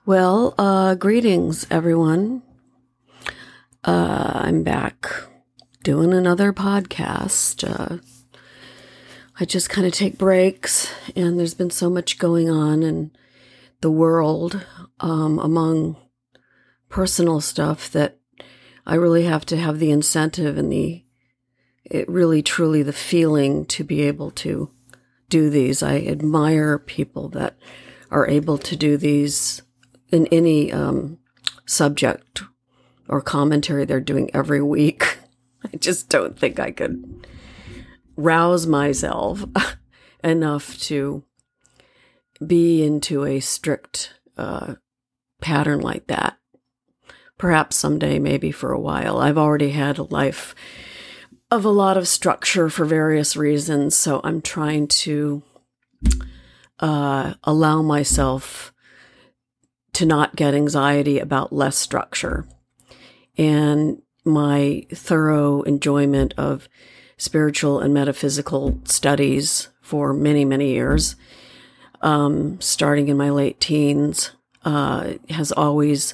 Well, greetings, everyone. I'm back doing another podcast. I just kind of take breaks, and there's been so much going on in the world among personal stuff that I really have to have the incentive and the feeling to be able to do these. I admire people that are able to do these in any subject or commentary they're doing every week. I just don't think I could rouse myself enough to be into a strict pattern like that. Perhaps someday, maybe for a while. I've already had a life of a lot of structure for various reasons, so I'm trying to allow myself to not get anxiety about less structure. And my thorough enjoyment of spiritual and metaphysical studies for many, many years, starting in my late teens, has always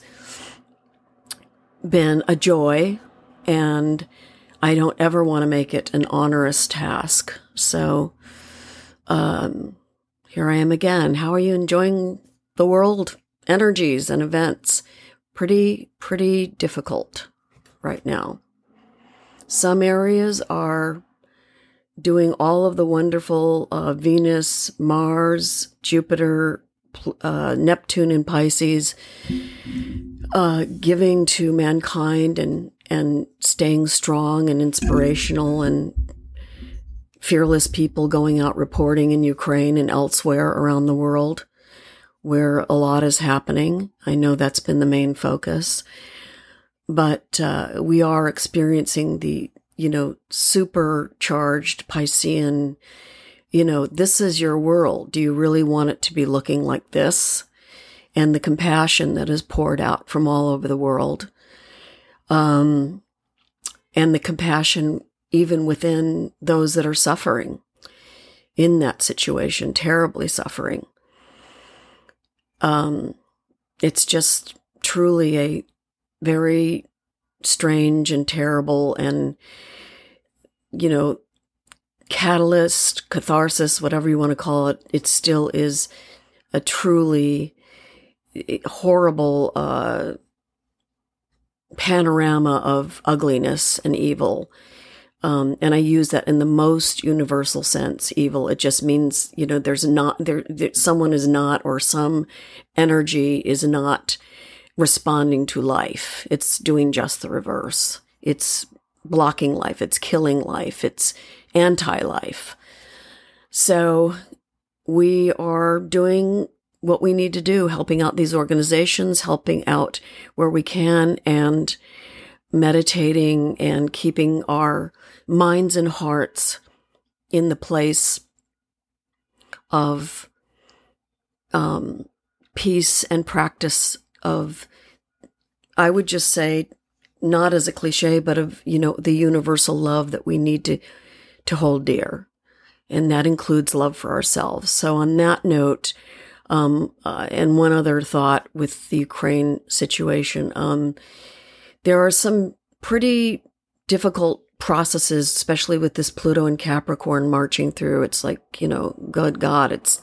been a joy, and I don't ever want to make it an onerous task. So here I am again. How are you enjoying the world? Energies and events? Pretty difficult right now. Some areas are doing all of the wonderful Venus, Mars, Jupiter, Neptune in Pisces, giving to mankind and staying strong and inspirational, and fearless people going out reporting in Ukraine and elsewhere around the world where a lot is happening. I know that's been the main focus, but we are experiencing the, supercharged Piscean, this is your world. Do you really want it to be looking like this? And the compassion that is poured out from all over the world. And the compassion even within those that are suffering in that situation, terribly suffering. It's just truly a very strange and terrible and, catalyst, catharsis, whatever you want to call it. It still is a truly horrible panorama of ugliness and evil. And I use that in the most universal sense, evil. It just means, someone is not, or some energy is not responding to life. It's doing just the reverse. It's blocking life. It's killing life. It's anti-life. So we are doing what we need to do, helping out these organizations, helping out where we can, and meditating and keeping our minds and hearts in the place of peace and practice of, I would just say, not as a cliche, but of, the universal love that we need to hold dear. And that includes love for ourselves. So on that note, and one other thought with the Ukraine situation, there are some pretty difficult processes, especially with this Pluto and Capricorn marching through. It's like, good God, it's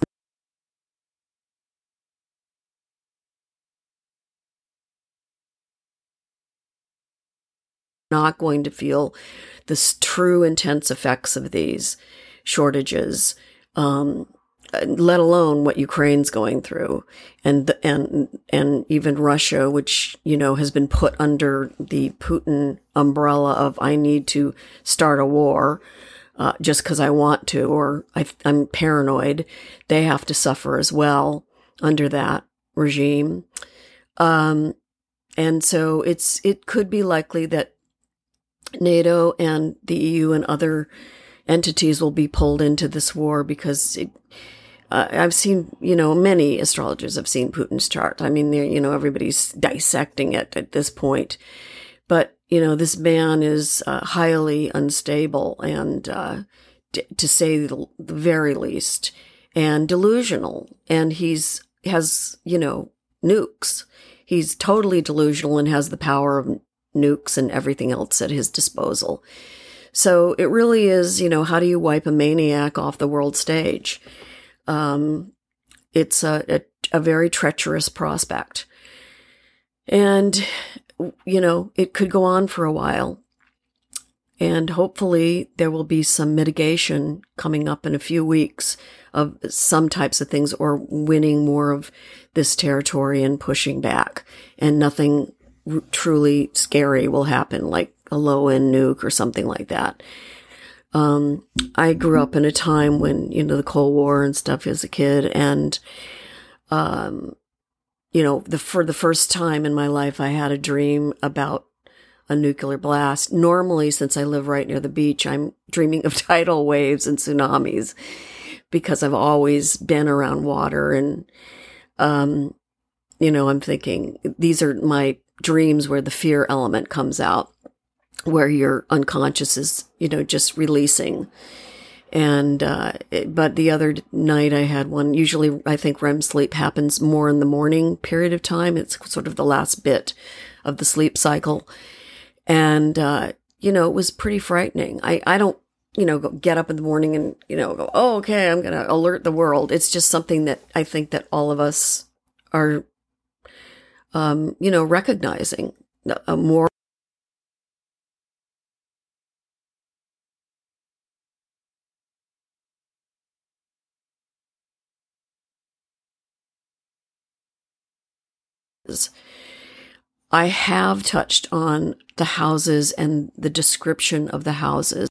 not going to feel the true intense effects of these shortages, let alone what Ukraine's going through, and even Russia, which has been put under the Putin umbrella of, I need to start a war just because I want to, or I'm paranoid. They have to suffer as well under that regime, and so it could be likely that NATO and the EU and other entities will be pulled into this war, because I've seen, many astrologers have seen Putin's chart. I mean, everybody's dissecting it at this point. But, this man is highly unstable and, to say the very least, and delusional. And has nukes. He's totally delusional and has the power of nukes and everything else at his disposal. So it really is, how do you wipe a maniac off the world stage? It's a very treacherous prospect. And, it could go on for a while. And hopefully there will be some mitigation coming up in a few weeks of some types of things, or winning more of this territory and pushing back. And nothing truly scary will happen, like a low-end nuke or something like that. I grew up in a time when, the Cold War and stuff as a kid. And, for the first time in my life, I had a dream about a nuclear blast. Normally, since I live right near the beach, I'm dreaming of tidal waves and tsunamis because I've always been around water. And, I'm thinking these are my dreams where the fear element comes out, where your unconscious is, just releasing. And, but the other night I had one. Usually I think REM sleep happens more in the morning period of time. It's sort of the last bit of the sleep cycle. And, it was pretty frightening. I don't, get up in the morning and, go, oh, okay, I'm going to alert the world. It's just something that I think that all of us are, recognizing more. I have touched on the houses and the description of the houses.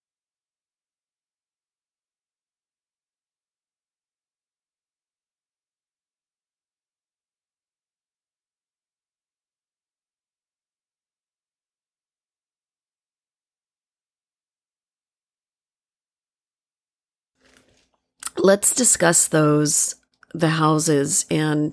Let's discuss the houses and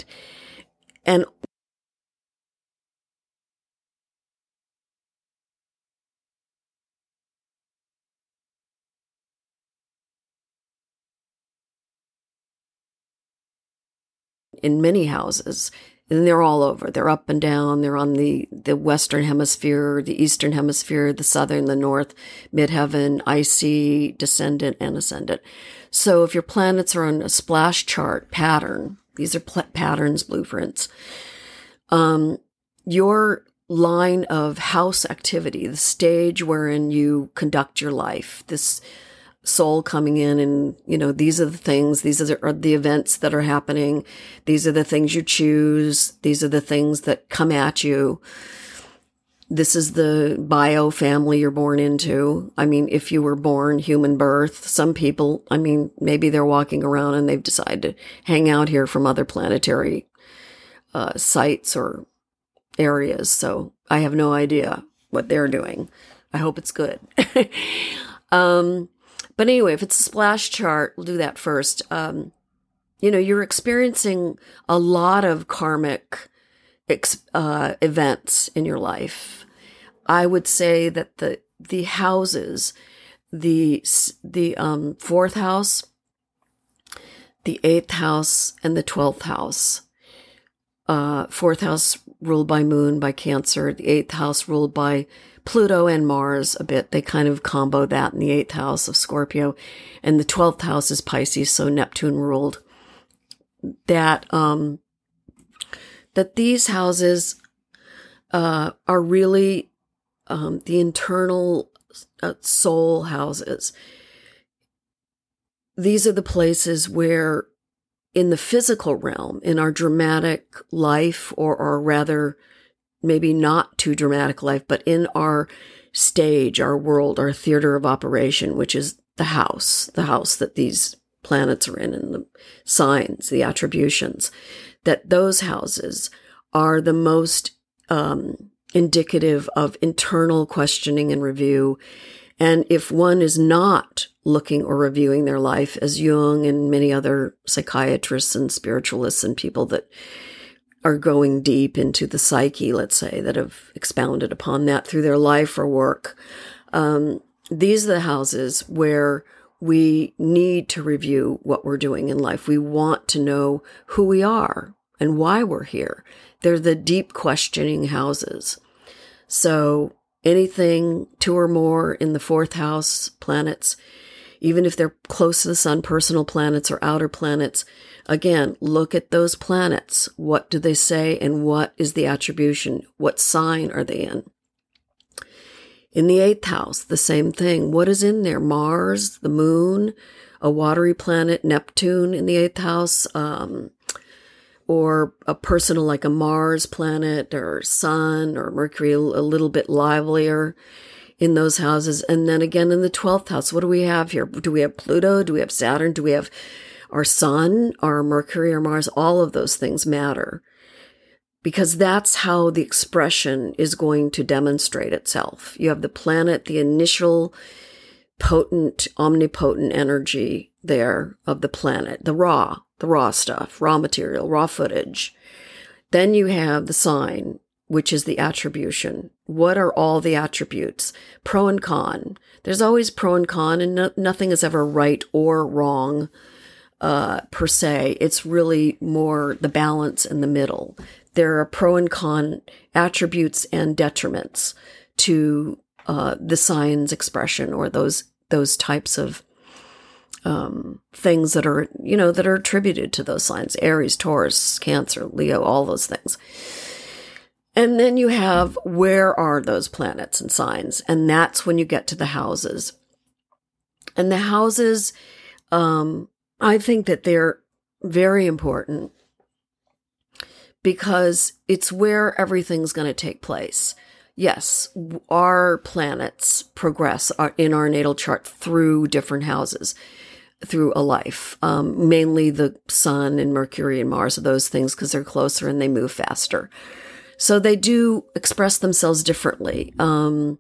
in many houses, and they're all over. They're up and down. They're on the Western Hemisphere, the Eastern Hemisphere, the Southern, the North, midheaven, icy, descendant, and ascendant. So if your planets are on a splash chart pattern, these are patterns, blueprints, your line of house activity, the stage wherein you conduct your life, this soul coming in and, these are the things, these are the events that are happening. These are the things you choose. These are the things that come at you. This is the bio family you're born into. I mean, if you were born human birth, some people, maybe they're walking around and they've decided to hang out here from other planetary sites or areas. So I have no idea what they're doing. I hope it's good. But anyway, if it's a splash chart, we'll do that first. You're experiencing a lot of karmic events in your life. I would say that the houses, the fourth house, the 8th house, and the 12th house. Fourth house ruled by Moon, by Cancer. The 8th house ruled by Pluto and Mars a bit. They kind of combo that in the 8th house of Scorpio. And the 12th house is Pisces, so Neptune ruled. That these houses are really the internal soul houses. These are the places where in the physical realm, in our dramatic life, or rather maybe not too dramatic life, but in our stage, our world, our theater of operation, which is the house that these planets are in, and the signs, the attributions, that those houses are the most indicative of internal questioning and review. And if one is not looking or reviewing their life, as Jung and many other psychiatrists and spiritualists and people that are going deep into the psyche, let's say, that have expounded upon that through their life or work, these are the houses where we need to review what we're doing in life. We want to know who we are. and why we're here. They're the deep questioning houses. So anything 2 or more in the 4th house planets, even if they're close to the sun, personal planets or outer planets, again, look at those planets. What do they say and what is the attribution? What sign are they in? In the 8th house, the same thing. What is in there? Mars, the moon, a watery planet, Neptune in the 8th house, or a personal like a Mars planet or Sun or Mercury, a little bit livelier in those houses. And then again in the 12th house, what do we have here? Do we have Pluto? Do we have Saturn? Do we have our Sun, our Mercury, or Mars? All of those things matter because that's how the expression is going to demonstrate itself. You have the planet, the initial potent, omnipotent energy there of the planet, the raw stuff, raw material, raw footage. Then you have the sign, which is the attribution. What are all the attributes? Pro and con. There's always pro and con, and nothing is ever right or wrong per se. It's really more the balance in the middle. There are pro and con attributes and detriments to the sign's expression, or those types of things that are, that are attributed to those signs: Aries, Taurus, Cancer, Leo, all those things. And then you have, where are those planets and signs? And that's when you get to the houses. And the houses, I think that they're very important because it's where everything's going to take place. Yes, our planets progress in our natal chart through different houses, through a life. Mainly the Sun and Mercury and Mars are those things because they're closer and they move faster. So they do express themselves differently. You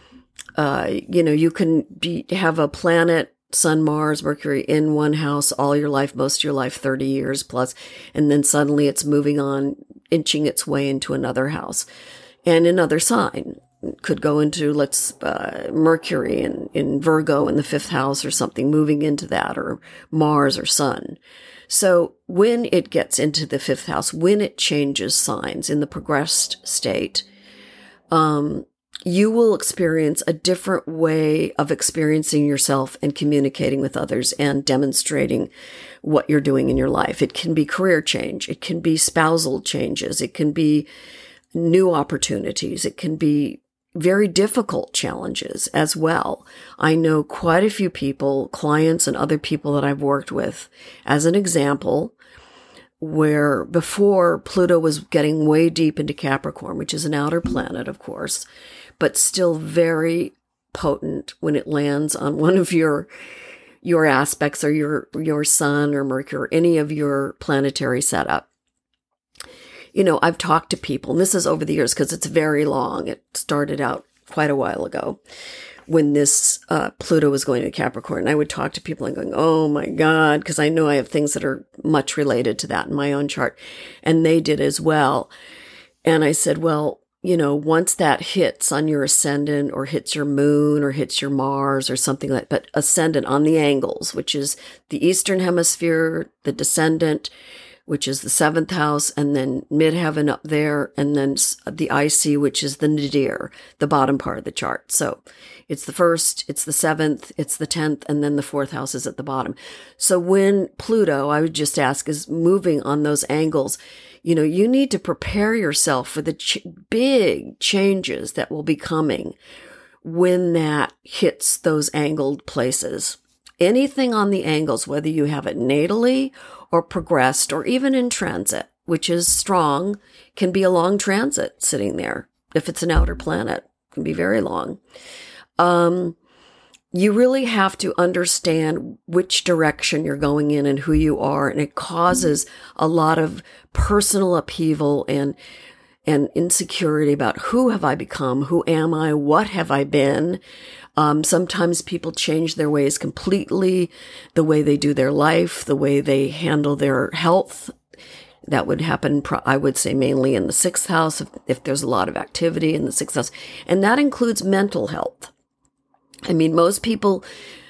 can have a planet, Sun, Mars, Mercury in one house all your life, most of your life, 30 years plus, and then suddenly it's moving on, inching its way into another house. And another sign could go into, Mercury in Virgo in the 5th house or something, moving into that, or Mars or Sun. So when it gets into the 5th house, when it changes signs in the progressed state, you will experience a different way of experiencing yourself and communicating with others and demonstrating what you're doing in your life. It can be career change. It can be spousal changes. It can be new opportunities. It can be very difficult challenges as well. I know quite a few people, clients and other people that I've worked with, as an example, where before Pluto was getting way deep into Capricorn, which is an outer planet, of course, but still very potent when it lands on one of your aspects, or your Sun or Mercury, or any of your planetary setup. I've talked to people, and this is over the years because it's very long. It started out quite a while ago when this Pluto was going to Capricorn. And I would talk to people and going, oh my God, because I know I have things that are much related to that in my own chart. And they did as well. And I said, well, once that hits on your ascendant or hits your moon or hits your Mars or something like that, but ascendant on the angles, which is the Eastern Hemisphere, the descendant, which is the 7th house, and then midheaven up there, and then the IC, which is the nadir, the bottom part of the chart. So it's the 1st, it's the 7th, it's the 10th, and then the 4th house is at the bottom. So when Pluto, I would just ask, is moving on those angles, you need to prepare yourself for the big changes that will be coming when that hits those angled places. Anything on the angles, whether you have it natally or progressed or even in transit, which is strong, can be a long transit sitting there. If it's an outer planet, it can be very long. You really have to understand which direction you're going in and who you are. And it causes a lot of personal upheaval and insecurity about who have I become? Who am I? What have I been? Sometimes people change their ways completely, the way they do their life, the way they handle their health. That would happen, I would say, mainly in the 6th house, if there's a lot of activity in the 6th house. And that includes mental health. I mean, most people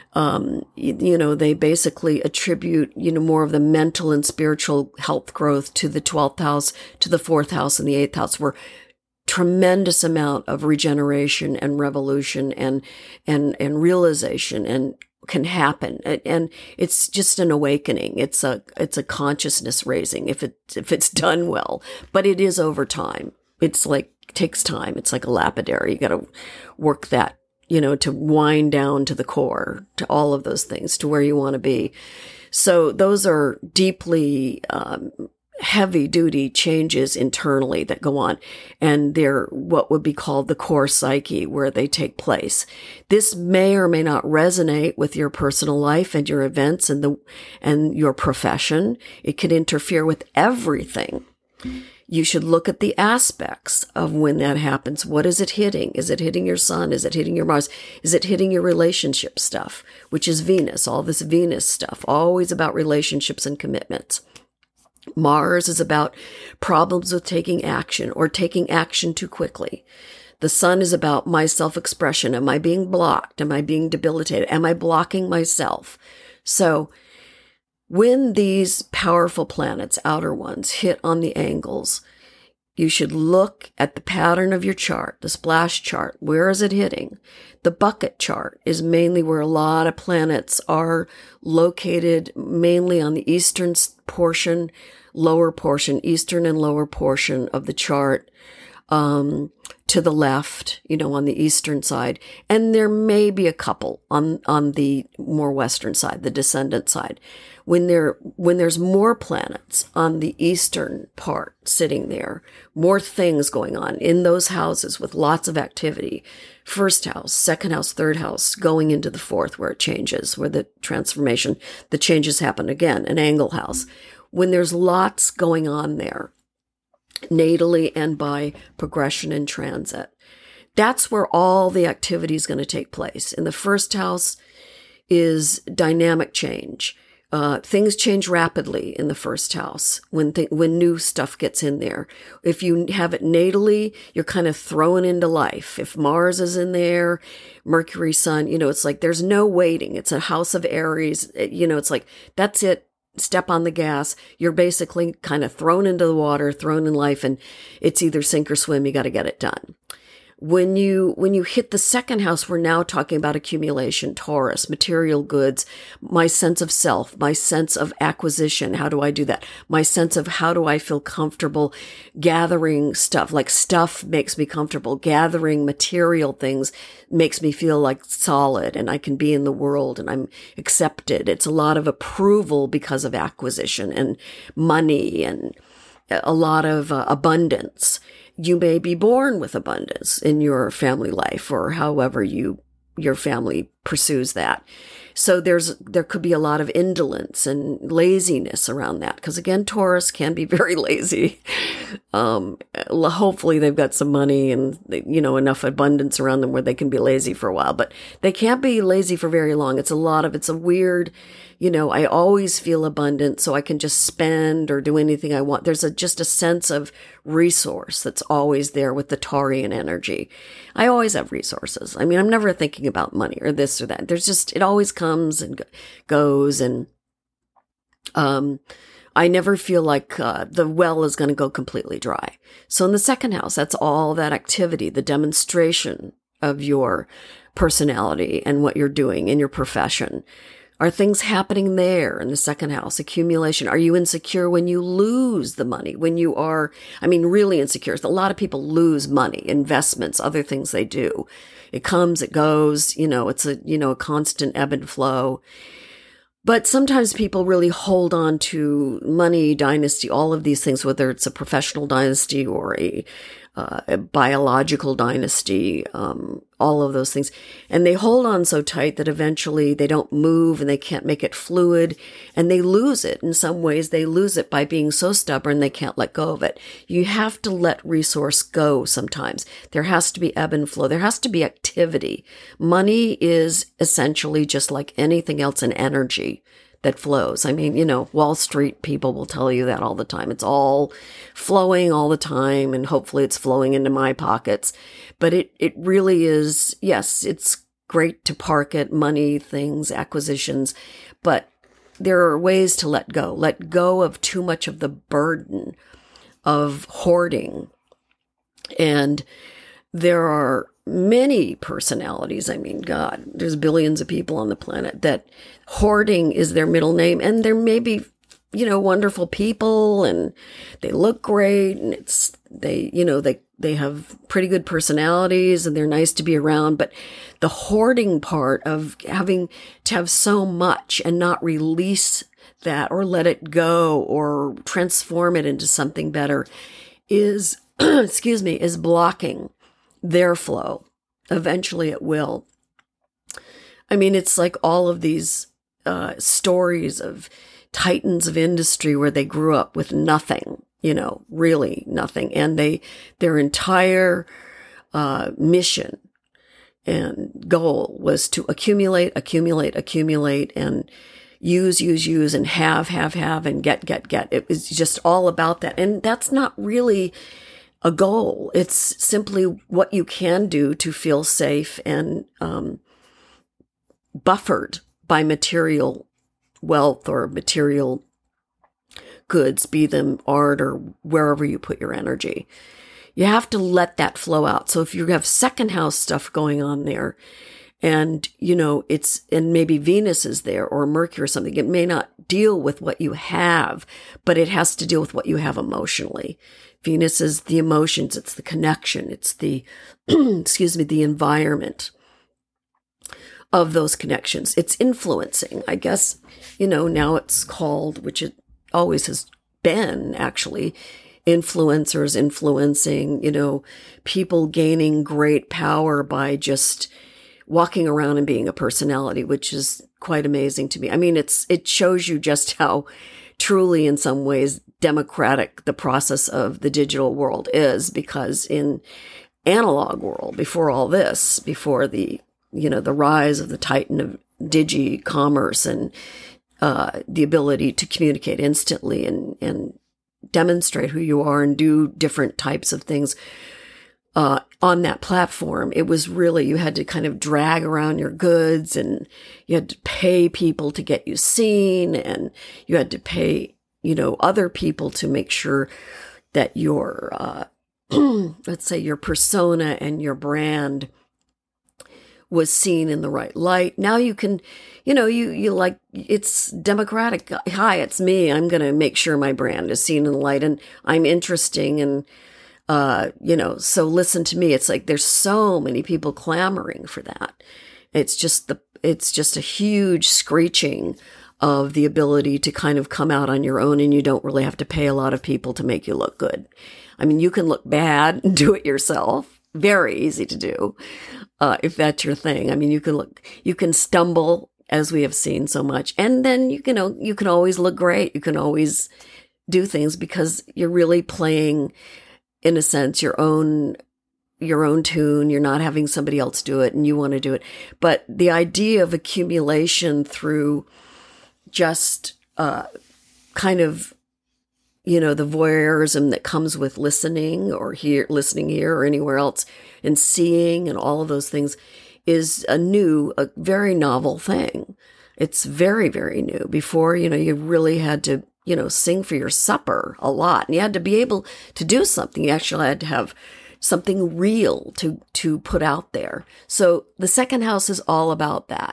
They basically attribute, more of the mental and spiritual health growth to the 12th house, to the 4th house and the 8th house, where tremendous amount of regeneration and revolution and realization and can happen. And it's just an awakening. It's a consciousness raising if it's done well, but it is over time. It's like, takes time. It's like a lapidary. You got to work that, to wind down to the core, to all of those things, to where you want to be. So those are deeply, heavy duty changes internally that go on, and they're what would be called the core psyche, where they take place. This may or may not resonate with your personal life and your events and your profession. It could interfere with everything. You should look at the aspects of when that happens. What is it hitting? Is it hitting your sun? Is it hitting your Mars? Is it hitting your relationship stuff, which is Venus, all this Venus stuff, always about relationships and commitments. Mars is about problems with taking action or taking action too quickly. The sun is about my self-expression. Am I being blocked? Am I being debilitated? Am I blocking myself? So when these powerful planets, outer ones, hit on the angles, you should look at the pattern of your chart, the splash chart. Where is it hitting? The bucket chart is mainly where a lot of planets are located, mainly on the eastern portion, lower portion, eastern and lower portion of the chart, to the left, on the eastern side. And there may be a couple on the more western side, the descendant side. When there's more planets on the eastern part sitting there, more things going on in those houses with lots of activity. First house, second house, third house, going into the fourth where it changes, where the transformation, the changes happen again, an angle house. When there's lots going on there, natally and by progression and transit, that's where all the activity is going to take place. In the first house is dynamic change. Things change rapidly in the first house when new stuff gets in there. If you have it natally, you're kind of thrown into life. If Mars is in there, Mercury, Sun, it's like there's no waiting. It's a house of Aries. It's like, that's it. Step on the gas. You're basically kind of thrown into the water, thrown in life, and it's either sink or swim. You got to get it done. When you hit the second house, we're now talking about accumulation, Taurus, material goods, my sense of self, my sense of acquisition. How do I do that? My sense of how do I feel comfortable gathering stuff, like stuff makes me comfortable. Gathering material things makes me feel like solid and I can be in the world and I'm accepted. It's a lot of approval because of acquisition and money and a lot of abundance. You may be born with abundance in your family life or however your family pursues that. So there could be a lot of indolence and laziness around that. Because again, Taurus can be very lazy. Hopefully they've got some money and, enough abundance around them where they can be lazy for a while, but they can't be lazy for very long. It's a weird, I always feel abundant, so I can just spend or do anything I want. There's just a sense of resource that's always there with the Taurian energy. I always have resources. I mean, I'm never thinking about money or this or that. It always comes and goes. And, I never feel like, the well is going to go completely dry. So in the second house, that's all that activity, the demonstration of your personality and what you're doing in your profession. Are things happening there in the second house? Accumulation. Are you insecure when you lose the money? When you are, really insecure. A lot of people lose money, investments, other things they do. It comes, it goes, it's a constant ebb and flow. But sometimes people really hold on to money, dynasty, all of these things, whether it's a professional dynasty or a biological dynasty, all of those things. And they hold on so tight that eventually they don't move and they can't make it fluid and they lose it. In some ways, they lose it by being so stubborn they can't let go of it. You have to let resource go sometimes. There has to be ebb and flow. There has to be activity. Money is essentially just like anything else, an energy that flows. Wall Street people will tell you that all the time. It's all flowing all the time, and hopefully it's flowing into my pockets. But it really is, yes, it's great to park it, money, things, acquisitions, but there are ways to let go of too much of the burden of hoarding. And there are many personalities. I mean, God, there's billions of people on the planet that hoarding is their middle name. And there may be, wonderful people and they look great and they have pretty good personalities and they're nice to be around. But the hoarding part of having to have so much and not release that or let it go or transform it into something better is, is blocking their flow. Eventually it will. I mean, it's like all of these stories of titans of industry where they grew up with nothing, really nothing. And their entire mission and goal was to accumulate and use and have and get. It was just all about that. And that's not really a goal. It's simply what you can do to feel safe and buffered by material wealth or material goods, be them art or wherever you put your energy. You have to let that flow out. So if you have second house stuff going on there and, and maybe Venus is there or Mercury or something, it may not deal with what you have, but it has to deal with what you have emotionally. Venus is the emotions. It's the connection. It's the, the environment of those connections. It's influencing, I guess, now it's called, which it always has been actually, influencers influencing, people gaining great power by just walking around and being a personality, which is quite amazing to me. I mean, it shows you just how truly in some ways democratic the process of the digital world is, because in analog world, before all this, before the rise of the titan of digi-commerce and the ability to communicate instantly and demonstrate who you are and do different types of things on that platform, it was really, you had to kind of drag around your goods and you had to pay people to get you seen and you had to pay, other people to make sure that your, let's say your persona and your brand was seen in the right light. Now you can, you like, it's democratic. Hi, it's me. I'm going to make sure my brand is seen in the light and I'm interesting. And, so listen to me. It's like, there's so many people clamoring for that. It's just a huge screeching of the ability to kind of come out on your own and you don't really have to pay a lot of people to make you look good. I mean, you can look bad and do it yourself. Very easy to do. If that's your thing. I mean, you can stumble, as we have seen so much, and then you can always look great. You can always do things because you're really playing, in a sense, your own tune. You're not having somebody else do it and you want to do it. But the idea of accumulation through just kind of, the voyeurism that comes with listening here or anywhere else and seeing and all of those things is a very novel thing. It's very, very new. Before, you really had to, sing for your supper a lot and you had to be able to do something. You actually had to have something real to put out there. So the second house is all about that.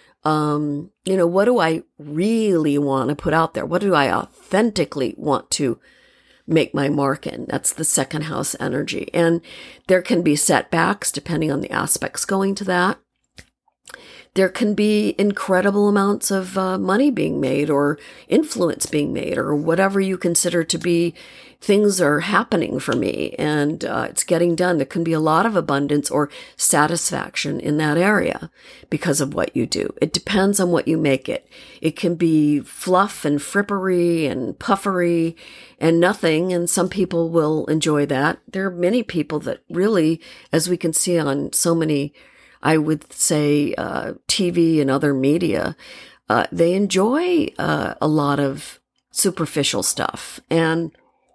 What do I really want to put out there? What do I authentically want to make my mark in? That's the second house energy. And there can be setbacks depending on the aspects going to that. There can be incredible amounts of money being made or influence being made or whatever you consider to be things are happening for me and it's getting done. There can be a lot of abundance or satisfaction in that area because of what you do. It depends on what you make it. It can be fluff and frippery and puffery and nothing, and some people will enjoy that. There are many people that really, as we can see on so many, I would say, TV and other media, they enjoy a lot of superficial stuff. And,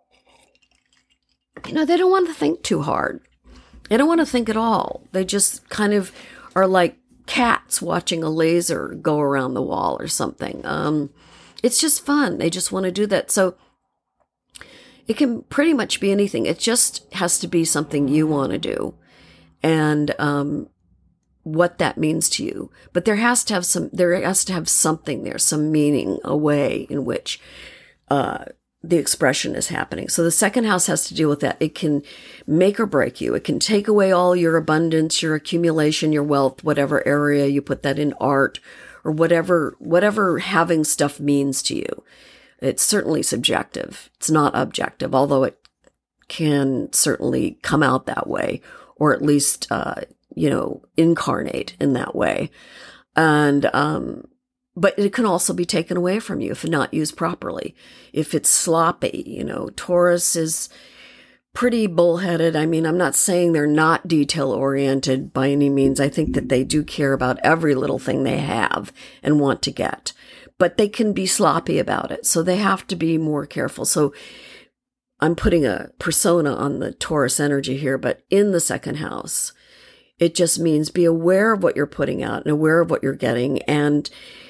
they don't want to think too hard. They don't want to think at all. They just kind of are like cats watching a laser go around the wall or something. It's just fun. They just want to do that. So it can pretty much be anything. It just has to be something you want to do, and what that means to you. But there has to have something there, some meaning, a way in which the expression is happening. So the second house has to deal with that. It can make or break you. It can take away all your abundance, your accumulation, your wealth, whatever area you put that in, art or whatever having stuff means to you. It's certainly subjective. It's not objective, although it can certainly come out that way, or at least, incarnate in that way. And, but it can also be taken away from you if not used properly. If it's sloppy, Taurus is pretty bullheaded. I mean, I'm not saying they're not detail-oriented by any means. I think that they do care about every little thing they have and want to get. But they can be sloppy about it. So they have to be more careful. So I'm putting a persona on the Taurus energy here, but in the second house, it just means be aware of what you're putting out and aware of what you're getting. And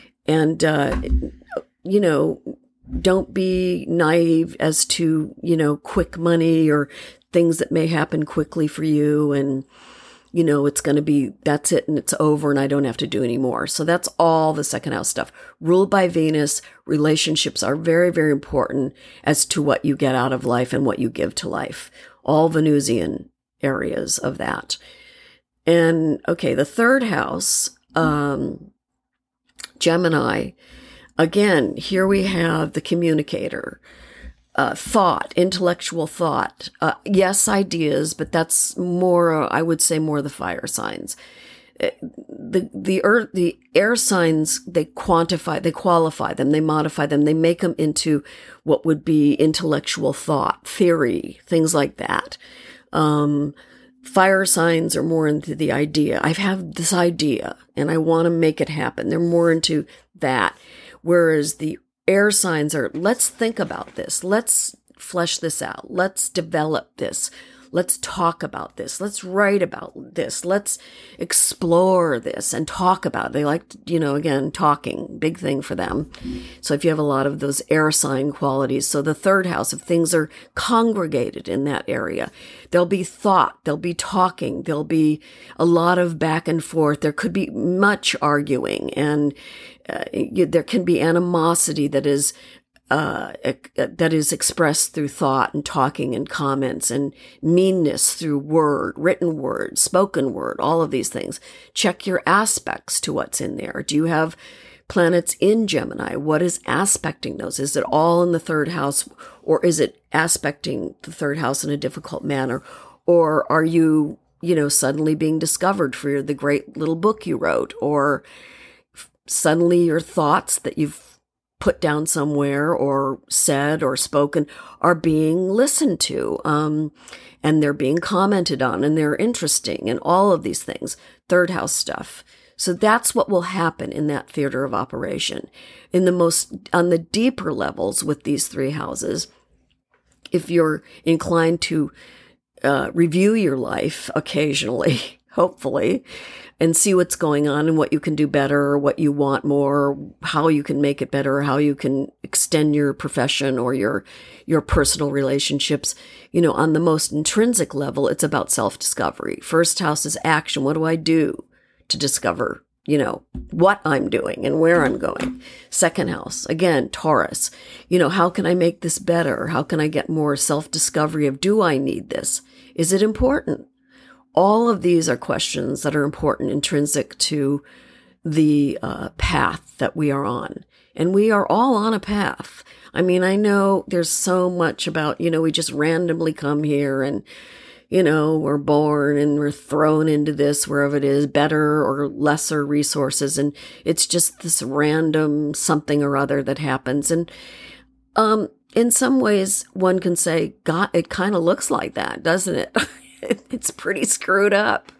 don't be naive as to, quick money or things that may happen quickly for you. And, it's going to be, that's it and it's over and I don't have to do any more. So that's all the second house stuff. Ruled by Venus, relationships are very, very important as to what you get out of life and what you give to life. All Venusian areas of that. And okay, the third house, Gemini, again, here we have the communicator, thought, intellectual thought. Yes, ideas, but that's more, I would say more the fire signs. The air signs, they quantify, they qualify them, they modify them, they make them into what would be intellectual thought, theory, things like that. Fire signs are more into the idea. I have this idea and I want to make it happen. They're more into that. Whereas the air signs are, let's think about this. Let's flesh this out. Let's develop this. Let's talk about this. Let's write about this. Let's explore this and talk about it. They like, again, talking, big thing for them. So if you have a lot of those air sign qualities, so the third house, if things are congregated in that area, there'll be thought, there'll be talking, there'll be a lot of back and forth. There could be much arguing and there can be animosity that is expressed through thought and talking and comments, and meanness through written word, spoken word, all of these things. Check your aspects to what's in there. Do you have planets in Gemini? What is aspecting those? Is it all in the third house, or is it aspecting the third house in a difficult manner? Or are you, suddenly being discovered for the great little book you wrote, or suddenly your thoughts that you've put down somewhere or said or spoken are being listened to, and they're being commented on and they're interesting and all of these things, third house stuff. So that's what will happen in that theater of operation. On the deeper levels with these three houses, if you're inclined to review your life occasionally, hopefully, and see what's going on and what you can do better or what you want more, or how you can make it better, or how you can extend your profession or your personal relationships. On the most intrinsic level, it's about self-discovery. First house is action. What do I do to discover, what I'm doing and where I'm going? Second house, again, Taurus, how can I make this better? How can I get more self-discovery of, do I need this? Is it important? All of these are questions that are important, intrinsic to the path that we are on. And we are all on a path. I mean, I know there's so much about, we just randomly come here and, we're born and we're thrown into this, wherever it is, better or lesser resources. And it's just this random something or other that happens. And in some ways, one can say, God, it kind of looks like that, doesn't it? It's pretty screwed up,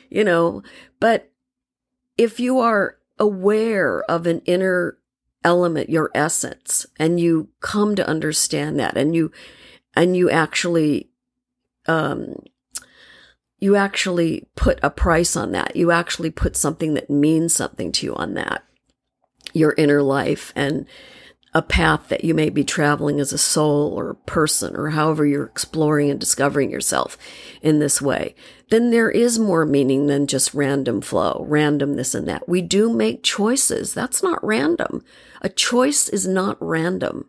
but if you are aware of an inner element, your essence, and you come to understand that, and you actually, you actually put a price on that. You actually put something that means something to you on that, your inner life and a path that you may be traveling as a soul or person, or however you're exploring and discovering yourself in this way. Then there is more meaning than just random flow, random this and that. We do make choices. That's not random. A choice is not random.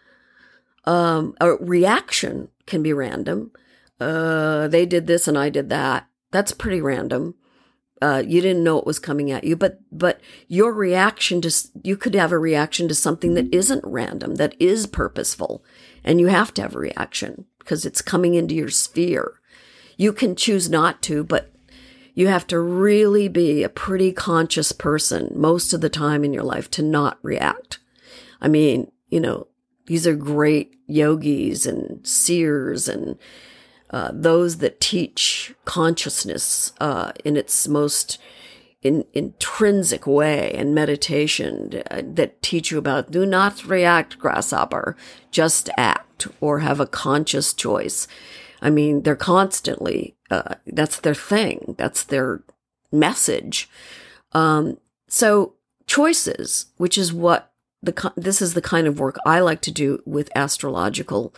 A reaction can be random. They did this and I did that. That's pretty random. You didn't know it was coming at you, but your reaction you could have a reaction to something that isn't random, that is purposeful, and you have to have a reaction because it's coming into your sphere. You can choose not to, but you have to really be a pretty conscious person most of the time in your life to not react. I mean, these are great yogis and seers and those that teach consciousness in its most intrinsic way, and meditation that teach you about do not react, grasshopper, just act or have a conscious choice. I mean, they're constantly, that's their thing. That's their message. So choices, which is what this is the kind of work I like to do with astrological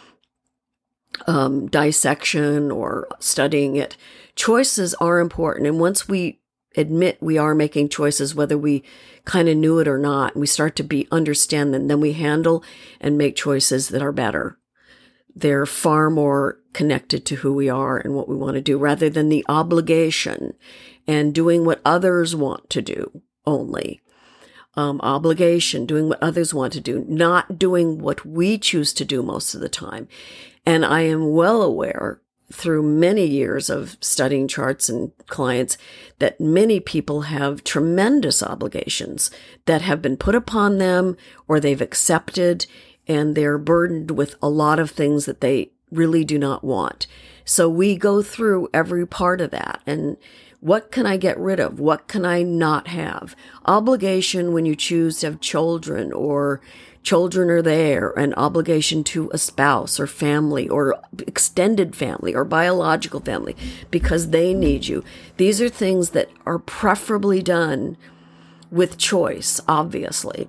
dissection or studying it. Choices are important. And once we admit we are making choices, whether we kind of knew it or not, and we start to understand them, then we handle and make choices that are better. They're far more connected to who we are and what we want to do, rather than the obligation and doing what others want to do only. Obligation, doing what others want to do, not doing what we choose to do most of the time. And I am well aware through many years of studying charts and clients that many people have tremendous obligations that have been put upon them or they've accepted, and they're burdened with a lot of things that they really do not want. So we go through every part of that. And what can I get rid of? What can I not have? Obligation when you choose to have children, or children are there, an obligation to a spouse or family or extended family or biological family because they need you. These are things that are preferably done with choice, obviously.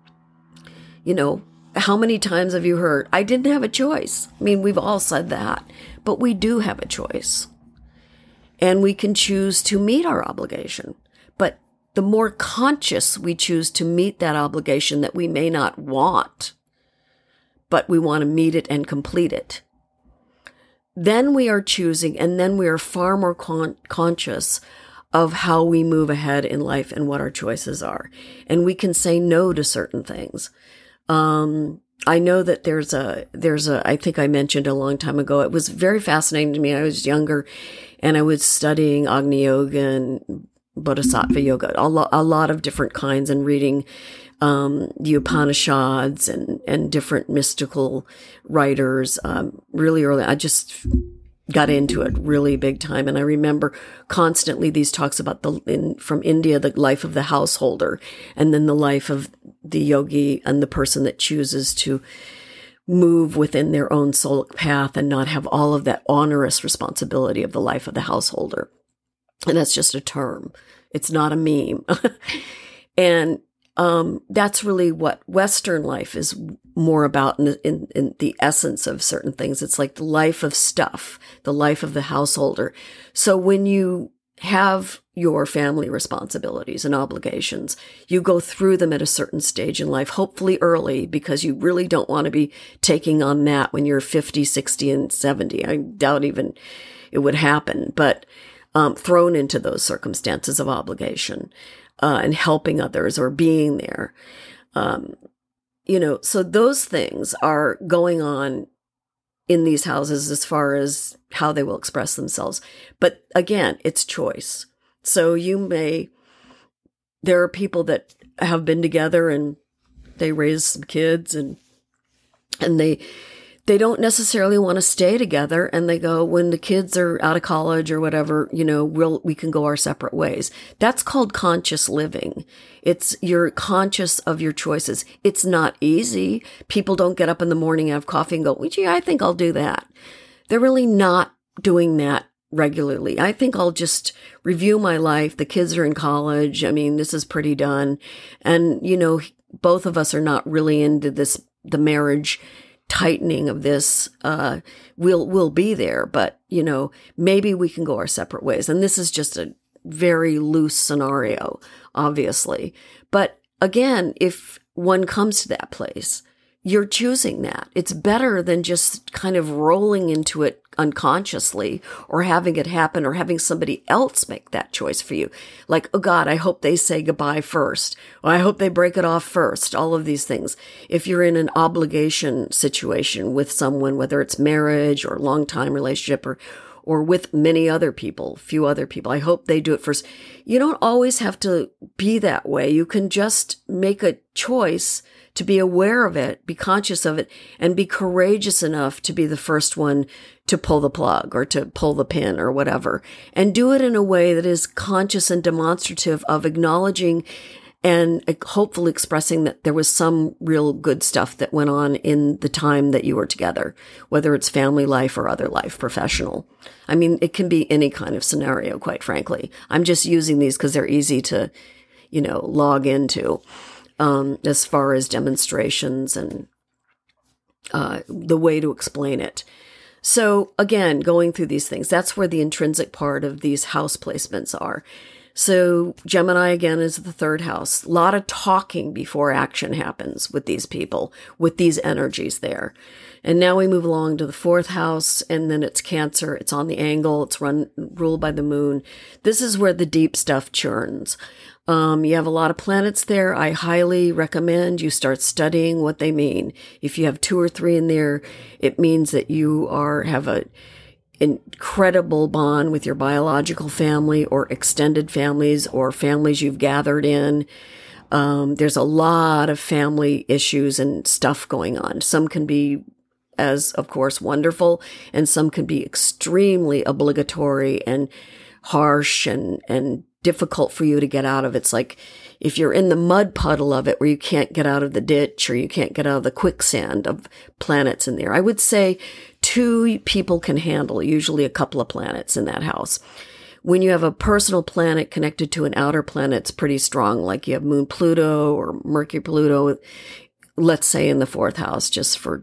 How many times have you heard, I didn't have a choice? I mean, we've all said that, but we do have a choice. And we can choose to meet our obligation. But the more conscious we choose to meet that obligation that we may not want, but we want to meet it and complete it, then we are choosing, and then we are far more conscious of how we move ahead in life and what our choices are. And we can say no to certain things. I know that there's a, I think I mentioned a long time ago, it was very fascinating to me. I was younger and I was studying Agni Yoga and Bodhisattva Yoga, a lot of different kinds, and reading, the Upanishads and different mystical writers, really early. I just got into it really big time. And I remember constantly these talks about from India, the life of the householder, and then the life of the yogi and the person that chooses to move within their own soulic path and not have all of that onerous responsibility of the life of the householder. And that's just a term. It's not a meme. And that's really what Western life is more about in the essence of certain things. It's like the life of stuff, the life of the householder. So when you have your family responsibilities and obligations, you go through them at a certain stage in life, hopefully early, because you really don't want to be taking on that when you're 50, 60, and 70. I doubt even it would happen, but thrown into those circumstances of obligation and helping others or being there. So those things are going on in these houses as far as how they will express themselves. But again, it's choice. So there are people that have been together and they raise some kids and they don't necessarily want to stay together, and they go, when the kids are out of college or whatever, we can go our separate ways. That's called conscious living. You're conscious of your choices. It's not easy. People don't get up in the morning, have coffee and go, well, gee, I think I'll do that. They're really not doing that regularly. I think I'll just review my life. The kids are in college. I mean, this is pretty done. And, both of us are not really into the marriage tightening of this. We'll be there, but, maybe we can go our separate ways. And this is just a very loose scenario, obviously. But again, if one comes to that place, you're choosing that. It's better than just kind of rolling into it unconsciously or having it happen or having somebody else make that choice for you. Like, oh God, I hope they say goodbye first. Or I hope they break it off first. All of these things. If you're in an obligation situation with someone, whether it's marriage or long-time relationship or with many other people, few other people, I hope they do it first. You don't always have to be that way. You can just make a choice to be aware of it, be conscious of it, and be courageous enough to be the first one to pull the plug or to pull the pin or whatever. And do it in a way that is conscious and demonstrative of acknowledging and hopefully expressing that there was some real good stuff that went on in the time that you were together, whether it's family life or other life, professional. I mean, it can be any kind of scenario, quite frankly. I'm just using these because they're easy to, log into. As far as demonstrations and the way to explain it. So again, going through these things, that's where the intrinsic part of these house placements are. So Gemini, again, is the third house. A lot of talking before action happens with these people, with these energies there. And now we move along to the fourth house, and then it's Cancer. It's on the angle. It's ruled by the moon. This is where the deep stuff churns. You have a lot of planets there. I highly recommend you start studying what they mean. If you have 2 or 3 in there, it means that you have a incredible bond with your biological family or extended families or families you've gathered in. There's a lot of family issues and stuff going on. Some can be, as of course, wonderful, and some can be extremely obligatory and harsh and difficult for you to get out of. It's like if you're in the mud puddle of it where you can't get out of the ditch or you can't get out of the quicksand of planets in there. I would say 2 people can handle usually a couple of planets in that house. When you have a personal planet connected to an outer planet, it's pretty strong. Like you have Moon Pluto or Mercury Pluto, let's say in the 4th house, just for,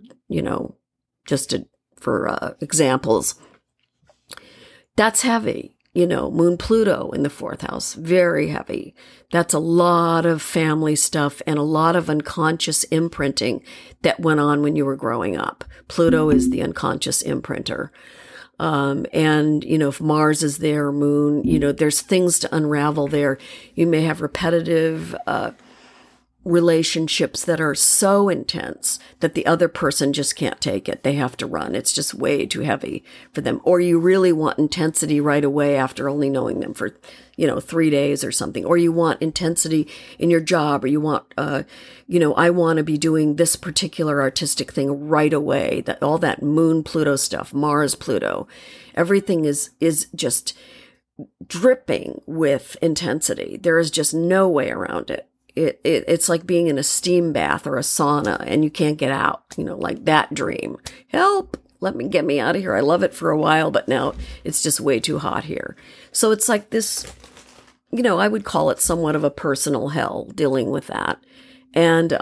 for examples. That's heavy. Moon Pluto in the 4th house, very heavy. That's a lot of family stuff and a lot of unconscious imprinting that went on when you were growing up. Pluto is the unconscious imprinter. And, if Mars is there, Moon, there's things to unravel there. You may have repetitive, relationships that are so intense that the other person just can't take it. They have to run. It's just way too heavy for them. Or you really want intensity right away after only knowing them for, 3 days or something. Or you want intensity in your job, or you want, I want to be doing this particular artistic thing right away. That all that Moon Pluto stuff, Mars Pluto, everything is just dripping with intensity. There is just no way around it. It's like being in a steam bath or a sauna and you can't get out, like that dream. Help, get me out of here. I love it for a while, but now it's just way too hot here. So it's like this, I would call it somewhat of a personal hell dealing with that. And,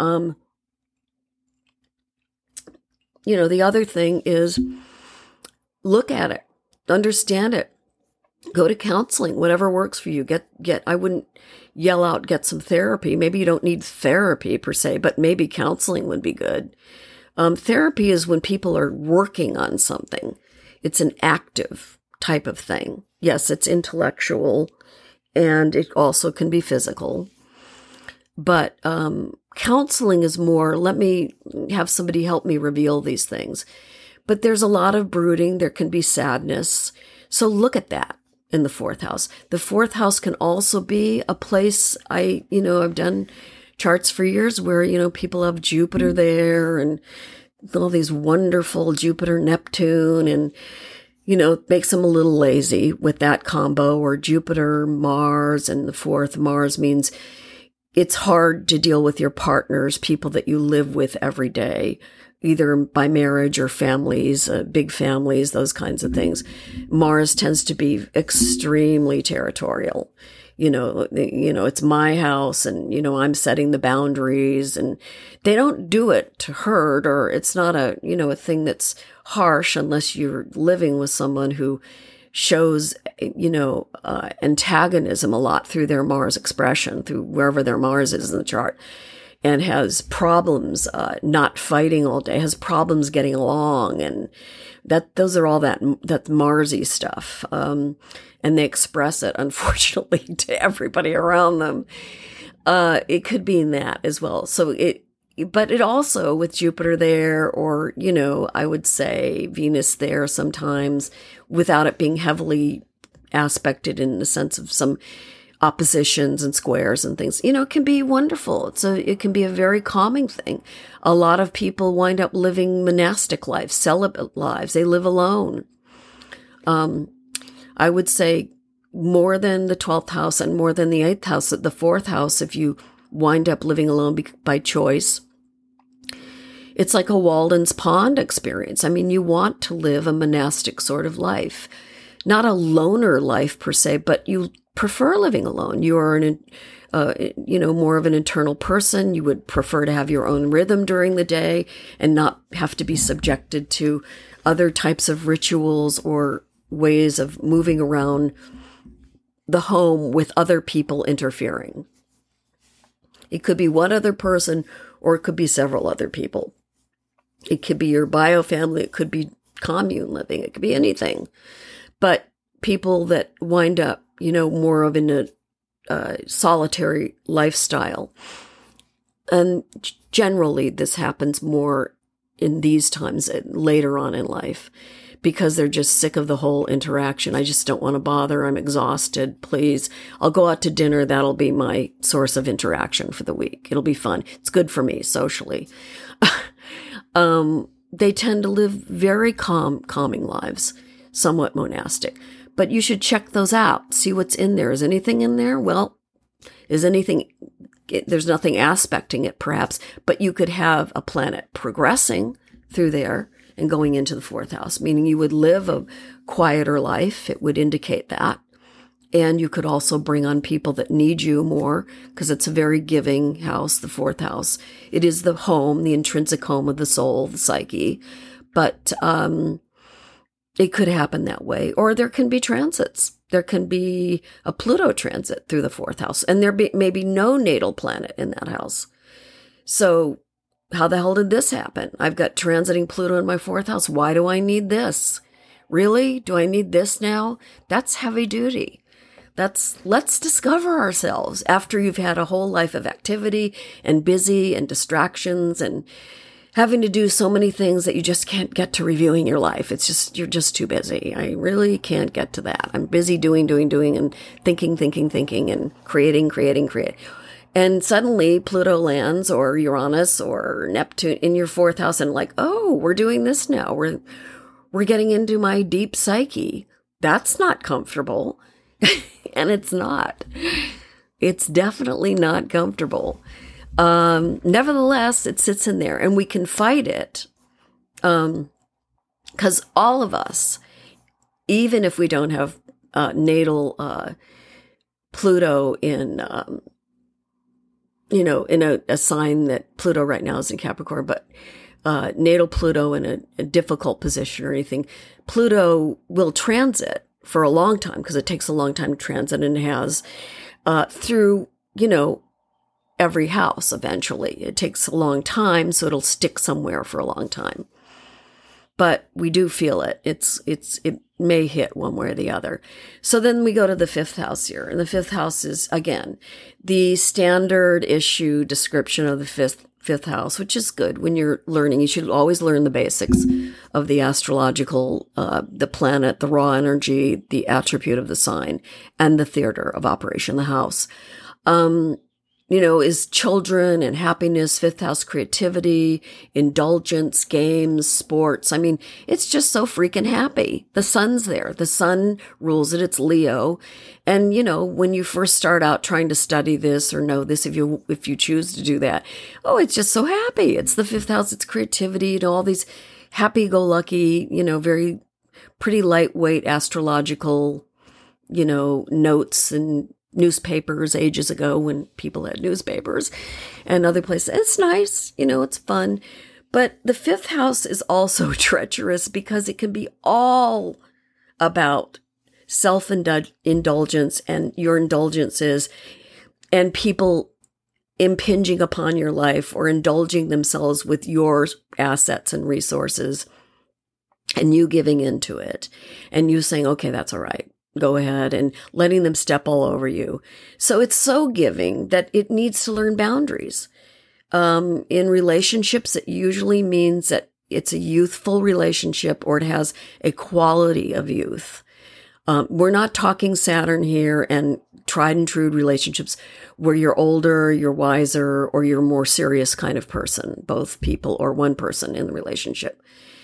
the other thing is look at it, understand it. Go to counseling, whatever works for you. I wouldn't yell out, get some therapy. Maybe you don't need therapy per se, but maybe counseling would be good. Therapy is when people are working on something. It's an active type of thing. Yes, it's intellectual and it also can be physical. But counseling is more, let me have somebody help me reveal these things. But there's a lot of brooding. There can be sadness. So look at that in the 4th house. The 4th house can also be a place I've done charts for years where, people have Jupiter there and all these wonderful Jupiter, Neptune, and, makes them a little lazy with that combo, or Jupiter, Mars, and the 4th. Mars means it's hard to deal with your partners, people that you live with every day. either by marriage or families, big families, those kinds of things. Mars tends to be extremely territorial. It's my house and, I'm setting the boundaries, and they don't do it to hurt, or it's not a thing that's harsh unless you're living with someone who shows, antagonism a lot through their Mars expression, through wherever their Mars is in the chart, and has problems, not fighting all day, has problems getting along. And those are all that Marsy stuff. And they express it, unfortunately, to everybody around them. It could be in that as well. But it also, with Jupiter there, or, I would say Venus there sometimes, without it being heavily aspected in the sense of some oppositions and squares and things, it can be wonderful. It can be a very calming thing. A lot of people wind up living monastic lives, celibate lives. They live alone. I would say more than the 12th house and more than the 8th house, the 4th house, if you wind up living alone by choice, it's like a Walden's Pond experience. I mean, you want to live a monastic sort of life, not a loner life per se, but you prefer living alone. You are more of an internal person. You would prefer to have your own rhythm during the day and not have to be subjected to other types of rituals or ways of moving around the home with other people interfering. It could be one other person, or it could be several other people. It could be your bio family. It could be commune living. It could be anything. But people that wind up, more of in a solitary lifestyle. And generally this happens more in these times later on in life, because they're just sick of the whole interaction. I just don't want to bother. I'm exhausted. Please, I'll go out to dinner. That'll be my source of interaction for the week. It'll be fun. It's good for me socially. They tend to live very calming lives, somewhat monastic. But you should check those out. See what's in there. Is anything in there? Well, there's nothing aspecting it perhaps, but you could have a planet progressing through there and going into the 4th house, meaning you would live a quieter life. It would indicate that. And you could also bring on people that need you more, because it's a very giving house, the 4th house. It is the home, the intrinsic home of the soul, the psyche. But it could happen that way. Or there can be transits. There can be a Pluto transit through the 4th house, and there may be no natal planet in that house. So how the hell did this happen? I've got transiting Pluto in my 4th house. Why do I need this? Really? Do I need this now? That's heavy duty. Let's discover ourselves after you've had a whole life of activity and busy and distractions and having to do so many things that you just can't get to reviewing your life. You're just too busy. I really can't get to that. I'm busy doing and thinking and creating. And suddenly Pluto lands, or Uranus or Neptune in your 4th house, and like, oh, we're doing this now. We're getting into my deep psyche. That's not comfortable. And it's not. It's definitely not comfortable. Nevertheless, it sits in there, and we can fight it. Because all of us, even if we don't have natal Pluto in in a sign that Pluto right now is in Capricorn, but natal Pluto in a difficult position or anything, Pluto will transit for a long time, because it takes a long time to transit, and it has through, every house eventually. It takes a long time, so it'll stick somewhere for a long time. But we do feel it. It may hit one way or the other. So then we go to the 5th house here. And the 5th house is, again, the standard issue description of the fifth house, which is good when you're learning. You should always learn the basics of the astrological, the planet, the raw energy, the attribute of the sign, and the theater of operation, the house. is children and happiness, fifth house creativity, indulgence, games, sports. I mean, it's just so freaking happy. The sun's there. The sun rules it. It's Leo. And, when you first start out trying to study this or know this, if you choose to do that, it's just so happy. It's the fifth house. It's creativity and all these happy-go-lucky, very pretty lightweight astrological, notes and newspapers ages ago when people had newspapers and other places. It's nice, it's fun. But the fifth house is also treacherous because it can be all about self-indulgence and your indulgences and people impinging upon your life or indulging themselves with your assets and resources and you giving into it and you saying, okay, that's all right. Go ahead, and letting them step all over you. So it's so giving that it needs to learn boundaries. In relationships, it usually means that it's a youthful relationship or it has a quality of youth. We're not talking Saturn here and tried and true relationships where you're older, you're wiser, or you're a more serious kind of person, both people or one person in the relationship.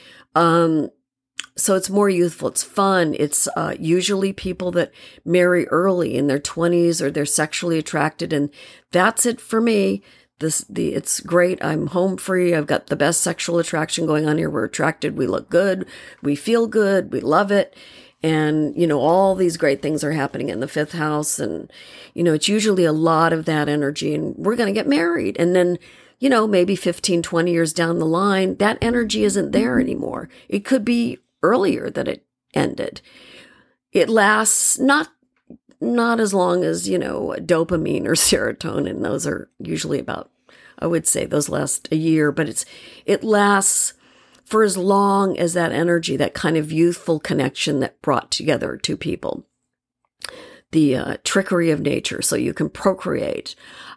So it's more youthful. It's fun. It's usually people that marry early in their 20s or they're sexually attracted. And that's it for me. It's great. I'm home free. I've got the best sexual attraction going on here. We're attracted. We look good. We feel good. We love it. And, all these great things are happening in the fifth house. And, it's usually a lot of that energy. And we're going to get married. And then, maybe 15, 20 years down the line, that energy isn't there anymore. It could be earlier that it ended. It lasts not as long as, dopamine or serotonin. Those are usually about, I would say those last a year, but it lasts for as long as that energy, that kind of youthful connection that brought together two people. The trickery of nature, so you can procreate.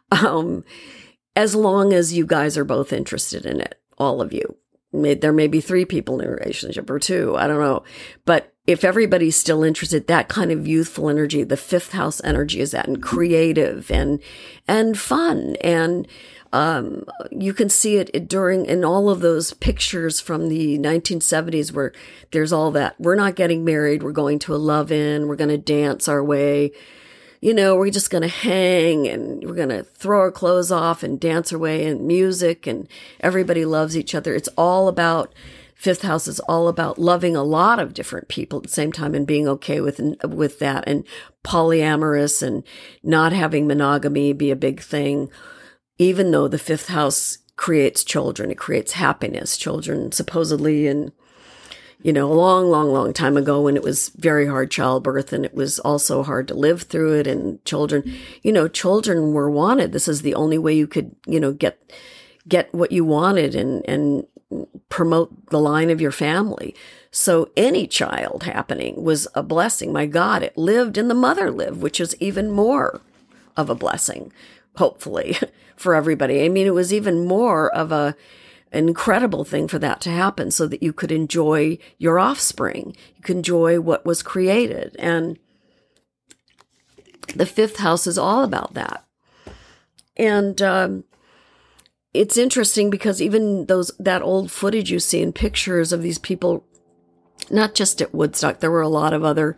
As long as you guys are both interested in it, all of you. There may be 3 people in a relationship or 2, I don't know. But if everybody's still interested, that kind of youthful energy, the fifth house energy is that, and creative and fun. And you can see it in all of those pictures from the 1970s where there's all that. We're not getting married. We're going to a love-in. We're going to dance our way. We're just going to hang and we're going to throw our clothes off and dance our way, and music, and everybody loves each other. It's all about, fifth house is all about loving a lot of different people at the same time and being okay with that, and polyamorous and not having monogamy be a big thing. Even though the fifth house creates children, it creates happiness. Children supposedly a long, long, long time ago when it was very hard childbirth and it was also hard to live through it. And children were wanted. This is the only way you could, get what you wanted and promote the line of your family. So any child happening was a blessing. My God, it lived and the mother lived, which is even more of a blessing, hopefully, for everybody. I mean, it was even more of an incredible thing for that to happen so that you could enjoy your offspring. You could enjoy what was created. And the fifth house is all about that. And it's interesting because even that old footage you see in pictures of these people, not just at Woodstock, there were a lot of other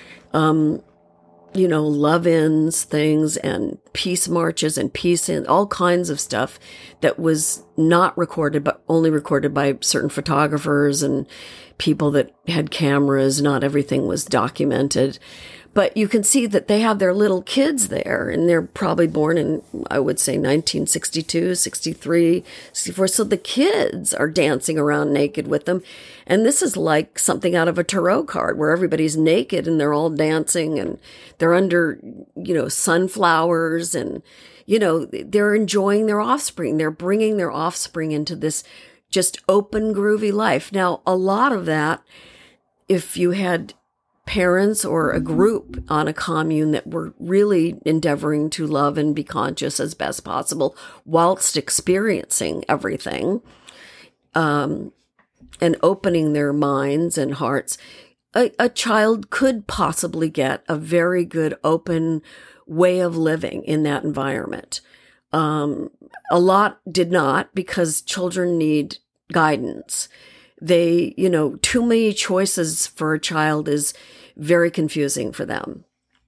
love-ins things and peace marches and peace in all kinds of stuff that was not recorded, but only recorded by certain photographers and people that had cameras. Not everything was documented. But you can see that they have their little kids there, and they're probably born in, I would say, 1962, 63, 64. So the kids are dancing around naked with them. And this is like something out of a tarot card where everybody's naked and they're all dancing and they're under, sunflowers and, they're enjoying their offspring. They're bringing their offspring into this just open, groovy life. Now, a lot of that, if you had parents or a group on a commune that were really endeavoring to love and be conscious as best possible whilst experiencing everything, and opening their minds and hearts, a child could possibly get a very good open way of living in that environment. A lot did not, because children need guidance. They, too many choices for a child is very confusing for them.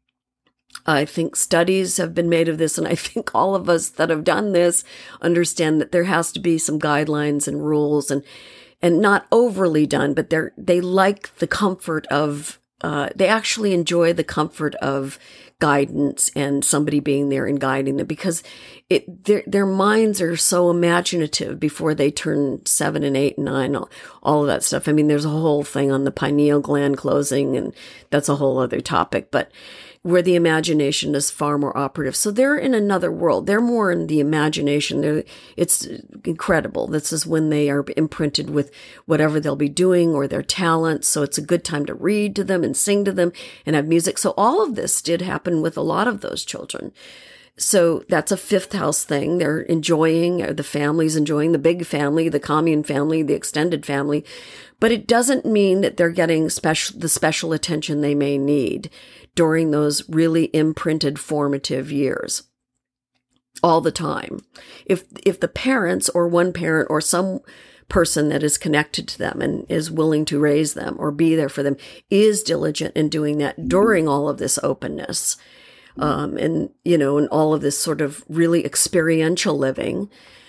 I think studies have been made of this, and I think all of us that have done this understand that there has to be some guidelines and rules, and not overly done, but they like the comfort of, they actually enjoy the comfort of guidance and somebody being there and guiding them, because their minds are so imaginative before they turn 7 and 8 and 9, all of that stuff. I mean, there's a whole thing on the pineal gland closing, and that's a whole other topic, but where the imagination is far more operative. So they're in another world. They're more in the imagination. It's incredible. This is when they are imprinted with whatever they'll be doing or their talents. So it's a good time to read to them and sing to them and have music. So all of this did happen with a lot of those children. So that's a fifth house thing. They're enjoying, the family's enjoying, the big family, the commune family, the extended family. But it doesn't mean that they're getting the special attention they may need during those really imprinted formative years all the time. If the parents, or one parent or some person that is connected to them and is willing to raise them or be there for them is diligent in doing that during all of this openness, and all of this sort of really experiential living,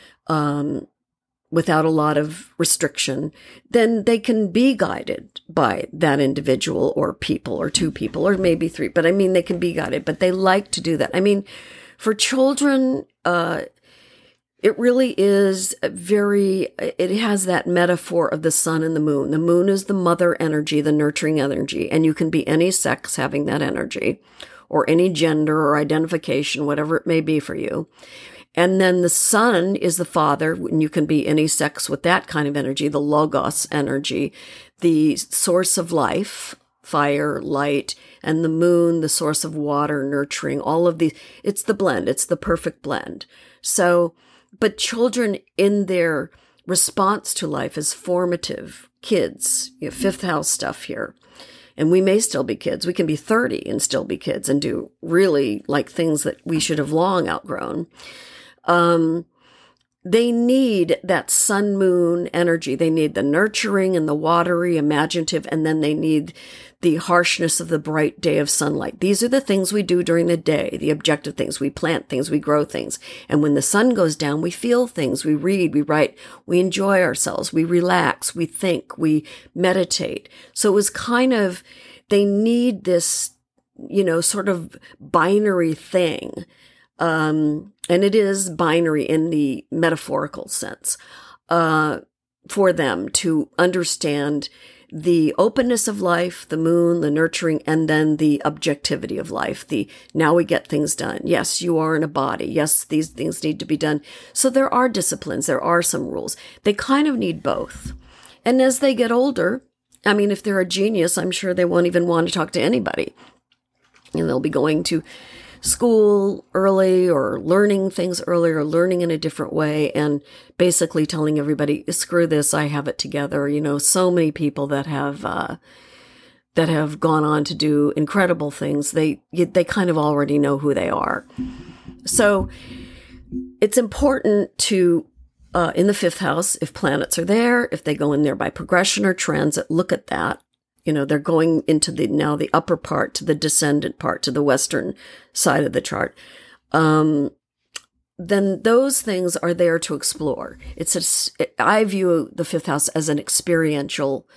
without a lot of restriction, then they can be guided by that individual or people or two people or maybe three. But I mean, they can be guided, but they like to do that. I mean, for children, it really is it has that metaphor of the sun and the moon. The moon is the mother energy, the nurturing energy, and you can be any sex having that energy, or any gender or identification, whatever it may be for you. And then the sun is the father, and you can be any sex with that kind of energy, the logos energy, the source of life, fire, light, and the moon, the source of water, nurturing, all of these. It's the blend. It's the perfect blend. So, but children in their response to life as formative kids, fifth house stuff here. And we may still be kids. We can be 30 and still be kids and do really like things that we should have long outgrown. They need that sun moon energy. They need the nurturing and the watery, imaginative, and then they need the harshness of the bright day of sunlight. These are the things we do during the day, the objective things. We plant things, we grow things. And when the sun goes down, we feel things, we read, we write, we enjoy ourselves, we relax, we think, we meditate. So it was kind of, they need this, sort of binary thing. And it is binary in the metaphorical sense, for them to understand the openness of life, the moon, the nurturing, and then the objectivity of life. Now we get things done. Yes, you are in a body. Yes, these things need to be done. So there are disciplines. There are some rules. They kind of need both. And as they get older, I mean, if they're a genius, I'm sure they won't even want to talk to anybody. And they'll be going to school early or learning things early or learning in a different way and basically telling everybody, screw this, I have it together. So many people that have gone on to do incredible things, they kind of already know who they are. So it's important to, in the fifth house, if planets are there, if they go in there by progression or transit, look at that. They're going into the upper part, to the descendant part, to the western side of the chart. Then those things are there to explore. I view the fifth house as an experiential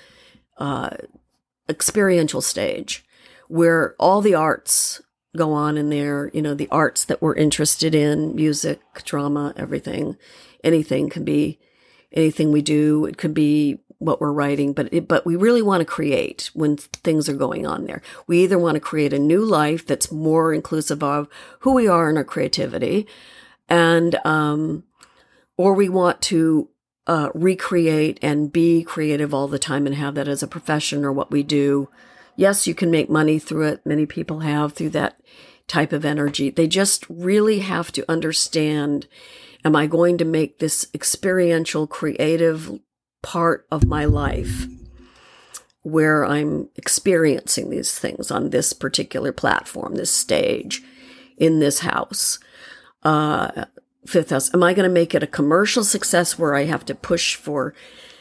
stage where all the arts go on in there, the arts that we're interested in, music, drama, everything. Anything can be anything we do. It could be what we're writing, but we really want to create when things are going on there. We either want to create a new life that's more inclusive of who we are and our creativity, and or we want to recreate and be creative all the time and have that as a profession or what we do. Yes, you can make money through it. Many people have through that type of energy. They just really have to understand, am I going to make this experiential, creative part of my life where I'm experiencing these things on this particular platform, this stage, in this house? fifth house? Am I going to make it a commercial success where I have to push for,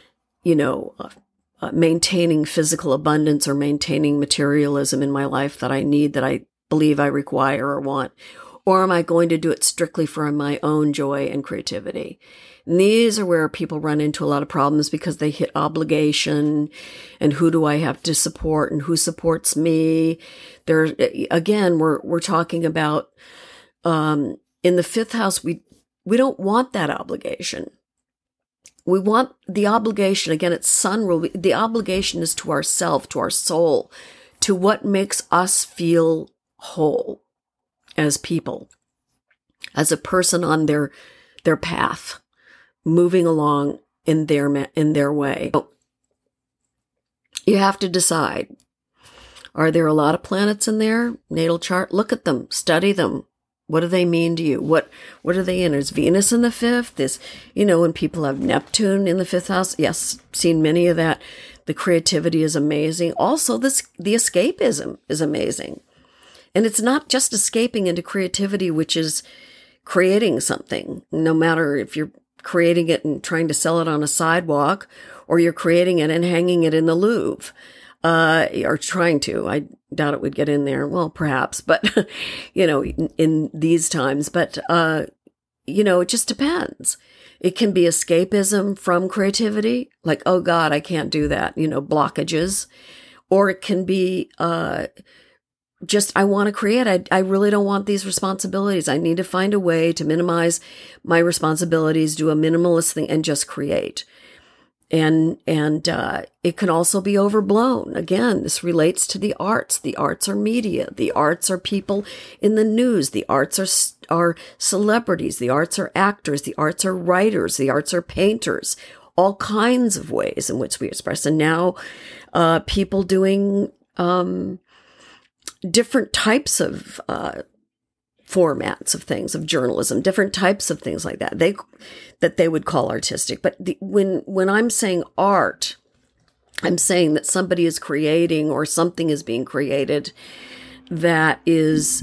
maintaining physical abundance or maintaining materialism in my life that I need, that I believe I require or want? Or am I going to do it strictly for my own joy and creativity? And these are where people run into a lot of problems because they hit obligation and who do I have to support and who supports me? There, again, we're talking about, in the fifth house, we don't want that obligation. We want the obligation, again, it's sun rule. The obligation is to ourself, to our soul, to what makes us feel whole as people, as a person on their path, moving along in their way. You have to decide, are there a lot of planets in their natal chart? Look at them, study them. What do they mean to you? What are they in? Is Venus in the fifth? When people have Neptune in the fifth house, yes, seen many of that. The creativity is amazing. Also, the escapism is amazing. And it's not just escaping into creativity, which is creating something, no matter if you're creating it and trying to sell it on a sidewalk, or you're creating it and hanging it in the Louvre, or trying to. I doubt it would get in there. Well, perhaps, but, in these times. But, it just depends. It can be escapism from creativity, like, oh God, I can't do that, blockages. Or it can be, just, I want to create. I really don't want these responsibilities. I need to find a way to minimize my responsibilities, do a minimalist thing, and just create. And it can also be overblown. Again, this relates to the arts. The arts are media. The arts are people in the news. The arts are celebrities. The arts are actors. The arts are writers. The arts are painters. All kinds of ways in which we express. And now, people doing, different types of formats of things, of journalism, different types of things like that they would call artistic. But when I'm saying art, I'm saying that somebody is creating or something is being created that is,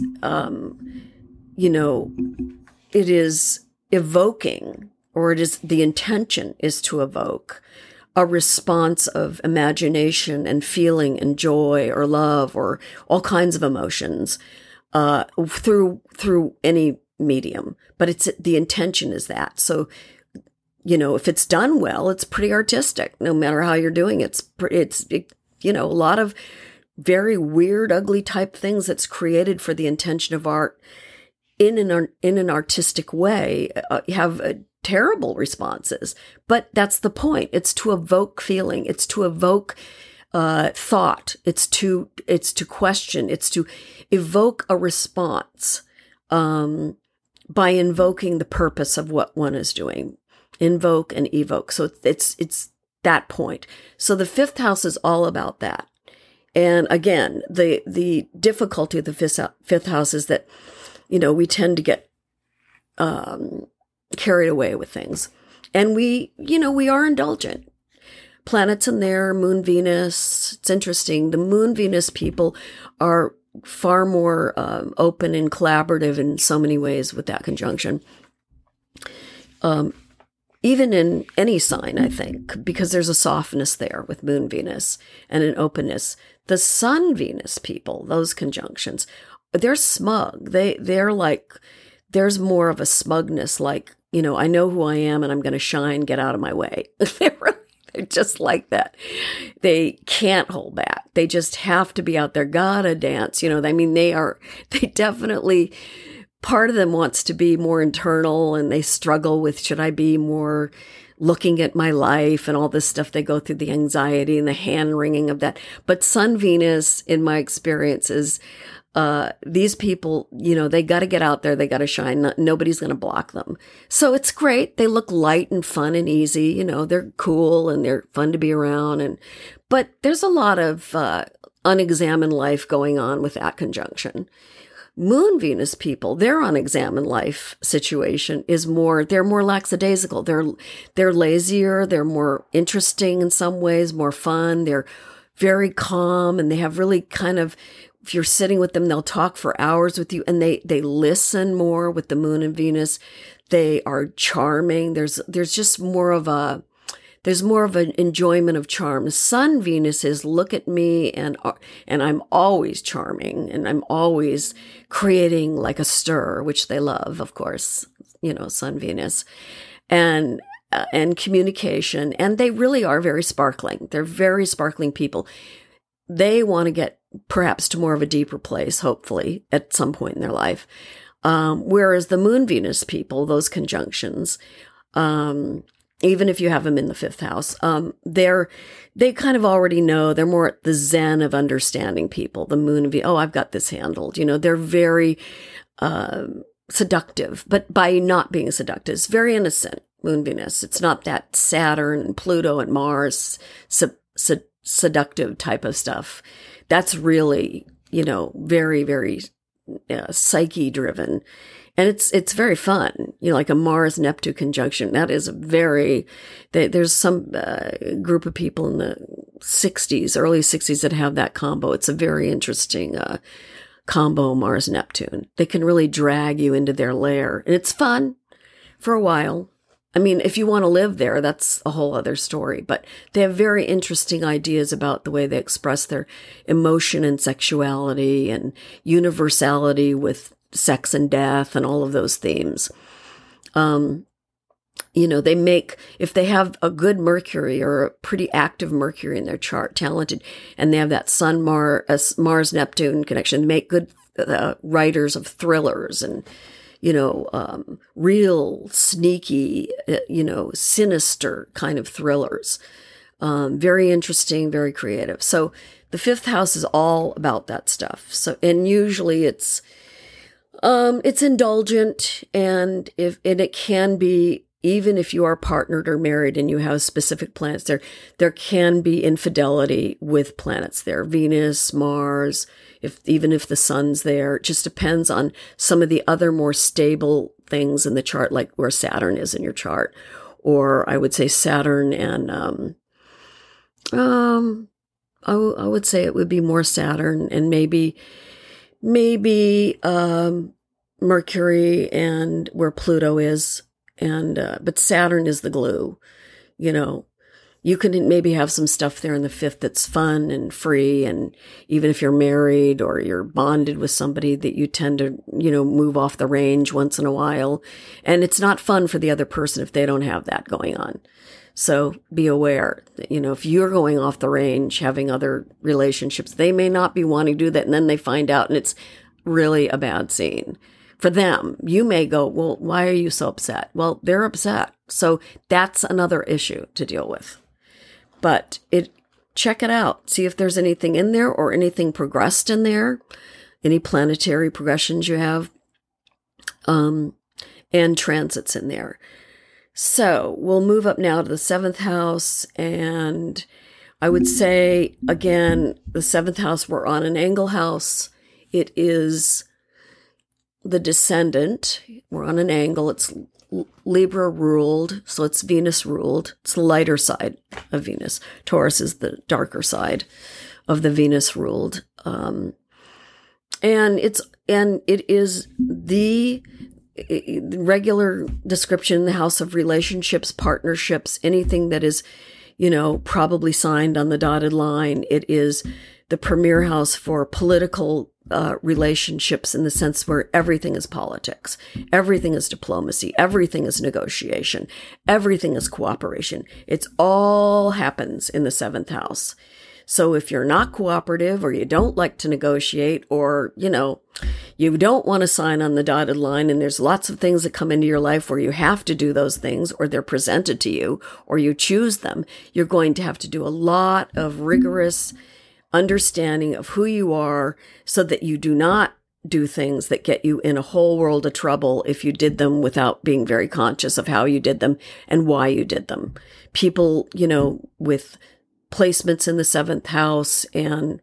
it is evoking, or it is, the intention is to evoke a response of imagination and feeling and joy or love or all kinds of emotions, through any medium. But the intention is that. So, if it's done well, it's pretty artistic, no matter how you're doing it. It's a lot of very weird, ugly type things that's created for the intention of art in an artistic way, have terrible responses. But that's the point. It's to evoke feeling. It's to evoke thought. It's to question. It's to evoke a response by invoking the purpose of what one is doing. Invoke and evoke. So it's that point. So the fifth house is all about that. And again, the difficulty of the fifth house is that, we tend to get carried away with things. And we are indulgent. Planets in there, Moon, Venus. It's interesting. The Moon, Venus people are far more open and collaborative in so many ways with that conjunction. Even in any sign, I think, because there's a softness there with Moon, Venus, and an openness. The Sun, Venus people, those conjunctions, they're smug. They're like, there's more of a smugness, like, I know who I am and I'm going to shine, get out of my way. They're just like that. They can't hold back. They just have to be out there. Gotta dance. They definitely, part of them wants to be more internal, and they struggle with, should I be more looking at my life and all this stuff. They go through the anxiety and the hand wringing of that. But Sun, Venus, in my experience, is these people, they got to get out there. They got to shine. Nobody's going to block them. So it's great. They look light and fun and easy. They're cool and they're fun to be around. But there's a lot of unexamined life going on with that conjunction. Moon, Venus people, their unexamined life situation is they're more lackadaisical. They're lazier. They're more interesting in some ways, more fun. They're very calm, and they have really kind of if you're sitting with them, they'll talk for hours with you, and they listen more with the moon and Venus. They are charming. There's just more of an enjoyment of charm. Sun Venus is look at me and I'm always charming and I'm always creating like a stir, which they love, of course, Sun Venus, and communication. And they really are very sparkling. They're very sparkling people. They want to get perhaps to more of a deeper place, hopefully, at some point in their life. Whereas the Moon Venus people, those conjunctions, even if you have them in the fifth house, they kind of already know. They're more at the zen of understanding people. The Moon and Venus, I've got this handled. They're very seductive, but by not being seductive, it's very innocent. Moon Venus, it's not that Saturn and Pluto and Mars seductive type of stuff. That's really, very, very psyche driven. And it's very fun, like a Mars-Neptune conjunction. That is there's some group of people in the early 60s that have that combo. It's a very interesting combo, Mars-Neptune. They can really drag you into their lair. And it's fun for a while. I mean, if you want to live there, that's a whole other story. But they have very interesting ideas about the way they express their emotion and sexuality and universality with sex and death and all of those themes. They make, if they have a good Mercury or a pretty active Mercury in their chart, talented, and they have that Sun Mars-Neptune connection, they make good writers of thrillers and real sneaky, sinister kind of thrillers. Very interesting, very creative. So the fifth house is all about that stuff. So, and usually it's indulgent, and it can be, even if you are partnered or married and you have specific planets there can be infidelity with planets there. Venus, Mars, even if the sun's there. It just depends on some of the other more stable things in the chart, like where Saturn is in your chart. Or I would say Saturn and, I would say it would be more Saturn and maybe, Mercury and where Pluto is. But Saturn is the glue, You can maybe have some stuff there in the fifth that's fun and free. And even if you're married or you're bonded with somebody, that you tend to, move off the range once in a while. And it's not fun for the other person if they don't have that going on. So be aware that, if you're going off the range, having other relationships, they may not be wanting to do that. And then they find out and it's really a bad scene. For them, you may go, well, why are you so upset? Well, they're upset. So that's another issue to deal with. But check it out. See if there's anything in there or anything progressed in there, any planetary progressions you have, and transits in there. So we'll move up now to the seventh house. And I would say, again, the seventh house, we're on an angle house. It is the descendant. We're on an angle. It's Libra ruled, so it's Venus ruled. It's the lighter side of Venus. Taurus is the darker side of the Venus ruled. And it is the regular description, the house of relationships, partnerships, anything that is, probably signed on the dotted line. It is the premier house for political relationships, in the sense where everything is politics, everything is diplomacy, everything is negotiation, everything is cooperation. It's all happens in the seventh house. So if you're not cooperative, or you don't like to negotiate, or, you don't want to sign on the dotted line, and there's lots of things that come into your life where you have to do those things, or they're presented to you, or you choose them, you're going to have to do a lot of rigorous understanding of who you are, so that you do not do things that get you in a whole world of trouble if you did them without being very conscious of how you did them and why you did them. People, with placements in the seventh house and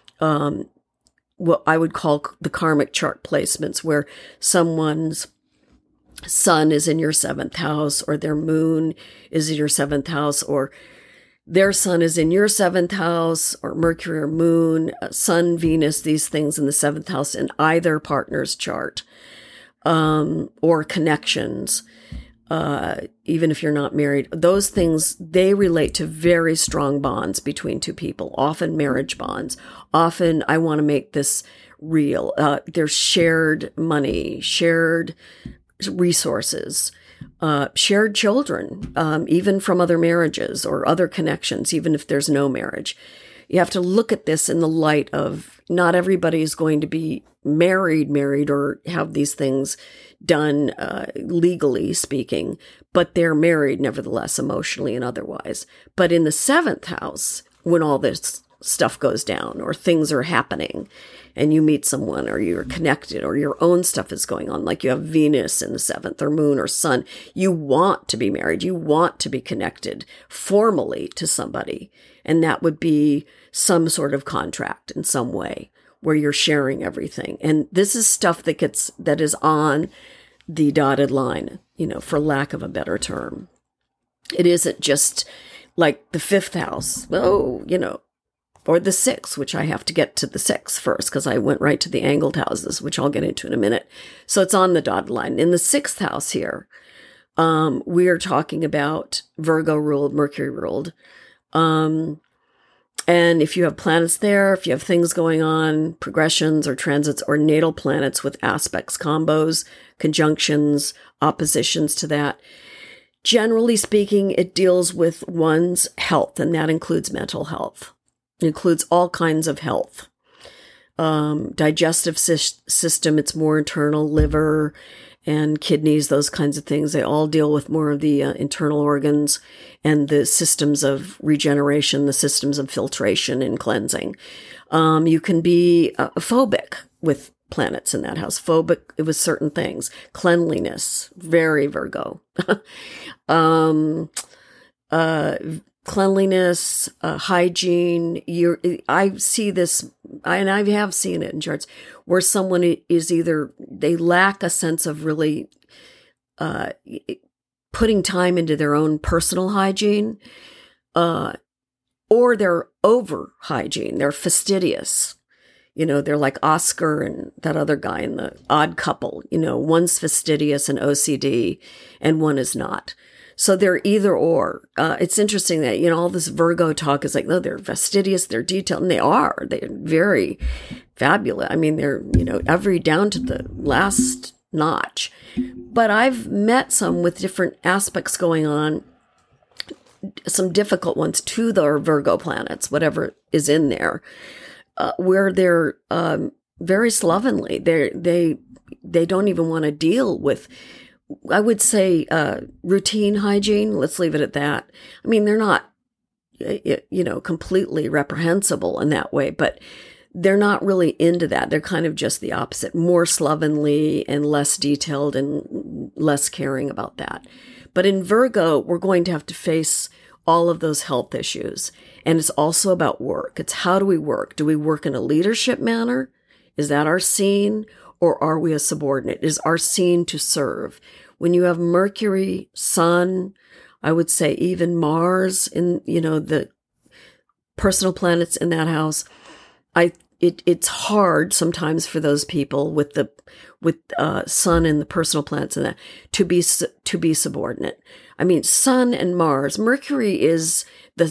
what I would call the karmic chart placements, where someone's sun is in your seventh house, or their moon is in your seventh house, or their sun is in your seventh house, or Mercury or Moon, Sun, Venus, these things in the seventh house in either partner's chart, or connections, even if you're not married, those things, they relate to very strong bonds between two people, often marriage bonds. Often, I want to make this real. There's shared money, shared resources, shared children, even from other marriages or other connections, even if there's no marriage. You have to look at this in the light of not everybody is going to be married, or have these things done legally speaking, but they're married nevertheless, emotionally and otherwise. But in the seventh house, when all this stuff goes down or things are happening and you meet someone or you're connected or your own stuff is going on, like you have Venus in the seventh or Moon or Sun, you want to be married. You want to be connected formally to somebody. And that would be some sort of contract in some way where you're sharing everything. And this is stuff that is on the dotted line, for lack of a better term. It isn't just like the fifth house, or the sixth, which I have to get to the sixth first because I went right to the angled houses, which I'll get into in a minute. So it's on the dotted line. In the sixth house here, we are talking about Virgo ruled, Mercury ruled. And if you have planets there, if you have things going on, progressions or transits or natal planets with aspects, combos, conjunctions, oppositions to that, generally speaking, it deals with one's health, and that includes mental health. It includes all kinds of health. Digestive system, it's more internal, liver and kidneys, those kinds of things. They all deal with more of the internal organs and the systems of regeneration, the systems of filtration and cleansing. You can be phobic with planets in that house. Phobic with certain things. Cleanliness, very Virgo. Cleanliness, hygiene. I see this, and I have seen it in charts where someone is either they lack a sense of really putting time into their own personal hygiene, or they're over hygiene. They're fastidious. They're like Oscar and that other guy in The Odd Couple. One's fastidious and OCD, and one is not. So they're either or. It's interesting that, all this Virgo talk is like, no, they're fastidious, they're detailed, and they are. They're very fabulous. I mean, they're, every down to the last notch. But I've met some with different aspects going on, some difficult ones to their Virgo planets, whatever is in there, where they're very slovenly. They don't even want to deal with, I would say, routine hygiene. Let's leave it at that. I mean, they're not, completely reprehensible in that way, but they're not really into that. They're kind of just the opposite, more slovenly and less detailed and less caring about that. But in Virgo, we're going to have to face all of those health issues. And it's also about work. It's how do we work? Do we work in a leadership manner? Is that our scene? Or are we a subordinate? Is our scene to serve? When you have Mercury, Sun, I would say even Mars in, the personal planets in that house, it's hard sometimes for those people with Sun and the personal planets in that to be subordinate. I mean, Sun and Mars, Mercury is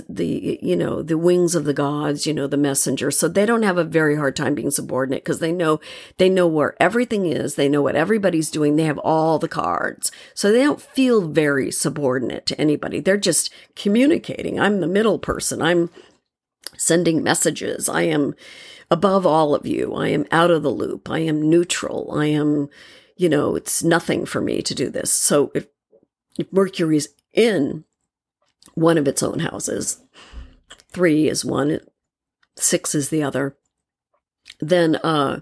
the wings of the gods, the messenger. So they don't have a very hard time being subordinate because they know where everything is. They know what everybody's doing. They have all the cards. So they don't feel very subordinate to anybody. They're just communicating. I'm the middle person. I'm sending messages. I am above all of you. I am out of the loop. I am neutral. I am, it's nothing for me to do this. So if Mercury's in one of its own houses, 3 is one, 6 is the other, then,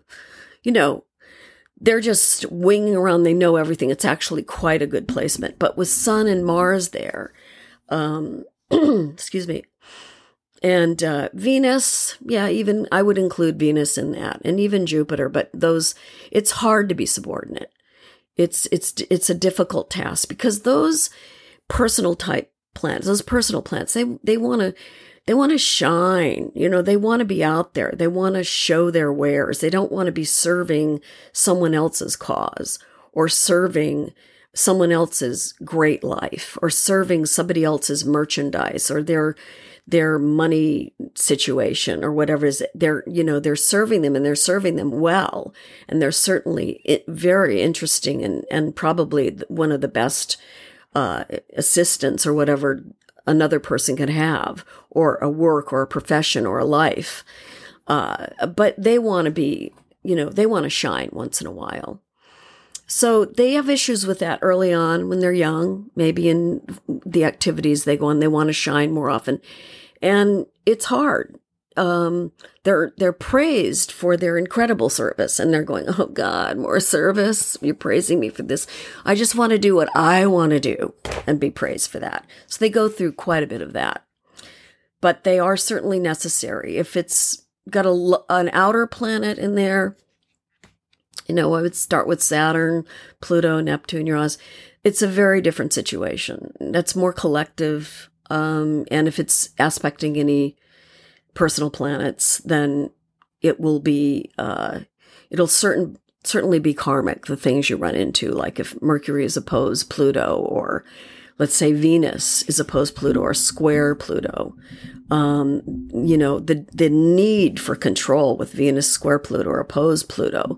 they're just winging around. They know everything. It's actually quite a good placement. But with Sun and Mars there, excuse me, and Venus, even I would include Venus in that, and even Jupiter. But it's hard to be subordinate. It's a difficult task because those personal type planets, those personal planets, they want to shine. They want to be out there. They want to show their wares. They don't want to be serving someone else's cause or serving someone else's great life or serving somebody else's merchandise or their money situation or whatever is. They're serving them, and they're serving them well. And they're certainly very interesting and probably one of the best assistants or whatever another person can have, or a work or a profession or a life. But they want to be, they want to shine once in a while. So they have issues with that early on when they're young, maybe in the activities they go on, they want to shine more often. And it's hard. They're praised for their incredible service, and they're going, oh God, more service. You're praising me for this. I just want to do what I want to do and be praised for that. So they go through quite a bit of that, but they are certainly necessary. If it's got an outer planet in there, I would start with Saturn, Pluto, Neptune, Uranus. It's a very different situation. That's more collective. And if it's aspecting any personal planets, then it will be, it'll certainly be karmic, the things you run into, like if Mercury is opposed Pluto, or let's say Venus is opposed Pluto or square Pluto. The need for control with Venus square Pluto or opposed Pluto,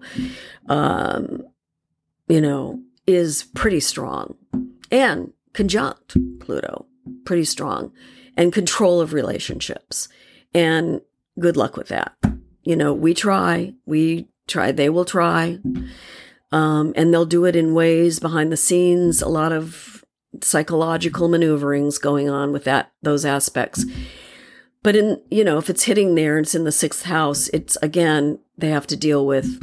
is pretty strong, and conjunct Pluto, pretty strong, and control of relationships. And good luck with that. We try, they will try. And they'll do it in ways behind the scenes, a lot of psychological maneuverings going on with those aspects. But if it's hitting there and it's in the 6th house, it's, again, they have to deal with,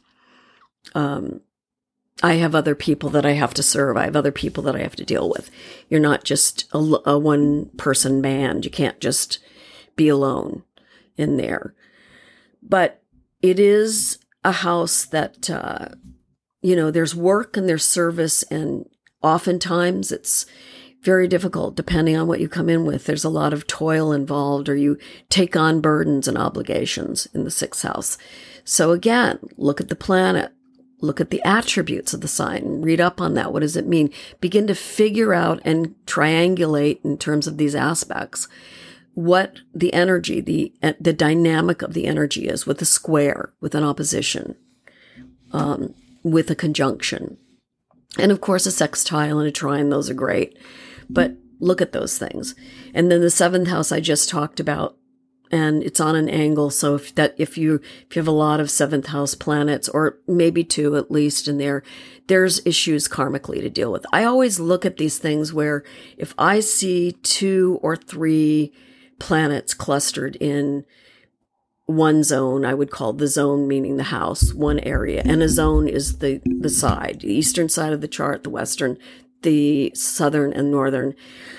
I have other people that I have to serve. I have other people that I have to deal with. You're not just a one-person band. You can't just be alone in there. But it is a house that, there's work and there's service, and oftentimes it's very difficult depending on what you come in with. There's a lot of toil involved, or you take on burdens and obligations in the 6th house. So again, look at the planet. Look at the attributes of the sign. Read up on that. What does it mean? Begin to figure out and triangulate in terms of these aspects what the energy, the dynamic of the energy is with a square, with an opposition, with a conjunction. And of course, a sextile and a trine, those are great. But look at those things. And then the 7th house I just talked about, and it's on an angle. So if you have a lot of 7th house planets, or maybe 2 at least in there, there's issues karmically to deal with. I always look at these things where if I see 2 or 3 planets clustered in one zone, I would call the zone meaning the house, one area, and a zone is the side, the eastern side of the chart, the western, the southern and northern.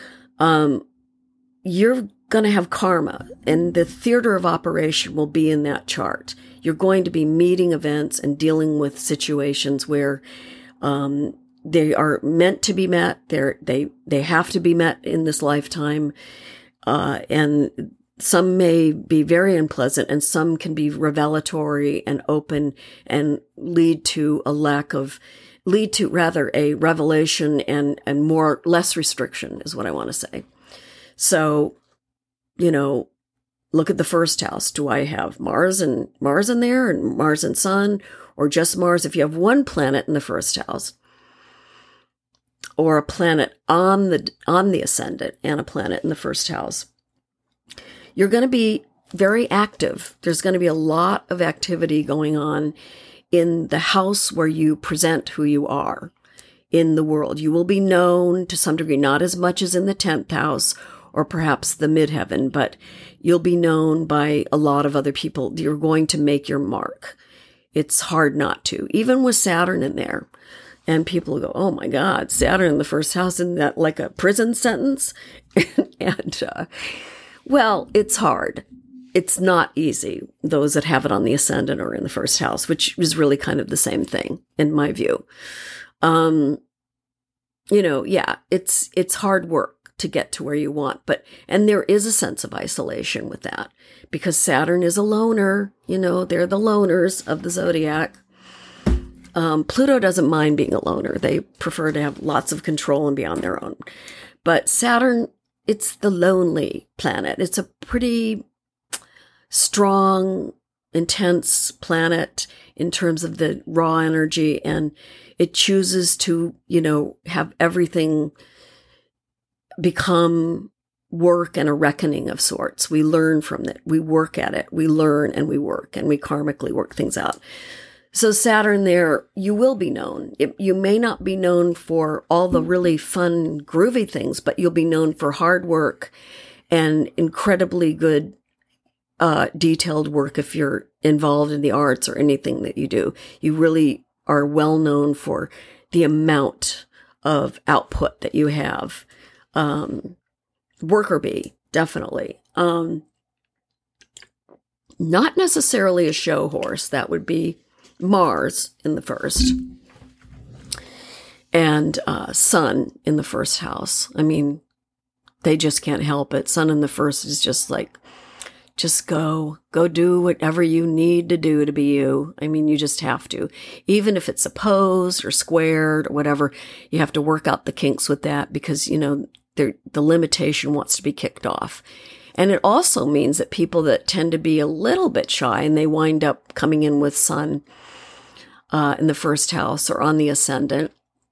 You're going to have karma, and the theater of operation will be in that chart. You're going to be meeting events and dealing with situations where they are meant to be met. They have to be met in this lifetime, and some may be very unpleasant, and some can be revelatory and open and lead to a revelation and less restriction is what I want to say. So, look at the 1st house. Do I have Mars in there, and Mars and Sun, or just Mars? If you have one planet in the 1st house, or a planet on the ascendant and a planet in the 1st house, you're going to be very active. There's going to be a lot of activity going on in the house where you present who you are in the world. You will be known to some degree, not as much as in the 10th house or perhaps the midheaven, but you'll be known by a lot of other people. You're going to make your mark. It's hard not to, even with Saturn in there. And people will go, oh my God, Saturn in the 1st house, isn't that like a prison sentence? Well, it's hard. It's not easy, those that have it on the ascendant or in the 1st house, which is really kind of the same thing in my view. It's hard work. to get to where you want. And there is a sense of isolation with that because Saturn is a loner. They're the loners of the zodiac. Pluto doesn't mind being a loner. They prefer to have lots of control and be on their own. But Saturn, it's the lonely planet. It's a pretty strong, intense planet in terms of the raw energy, and it chooses to, have everything become work and a reckoning of sorts. We learn from it. We work at it. We learn and we work, and we karmically work things out. So Saturn there, you will be known. You may not be known for all the really fun, groovy things, but you'll be known for hard work and incredibly good, detailed work if you're involved in the arts or anything that you do. You really are well known for the amount of output that you have. Worker bee, definitely. Not necessarily a show horse. That would be Mars in the first, and Sun in the first house. I mean, they just can't help it. Sun in the first is just like, just go do whatever you need to do to be you. I mean, you just have to. Even if it's opposed or squared or whatever, you have to work out the kinks with that because, the limitation wants to be kicked off. And it also means that people that tend to be a little bit shy and they wind up coming in with Sun in the first house or on the ascendant,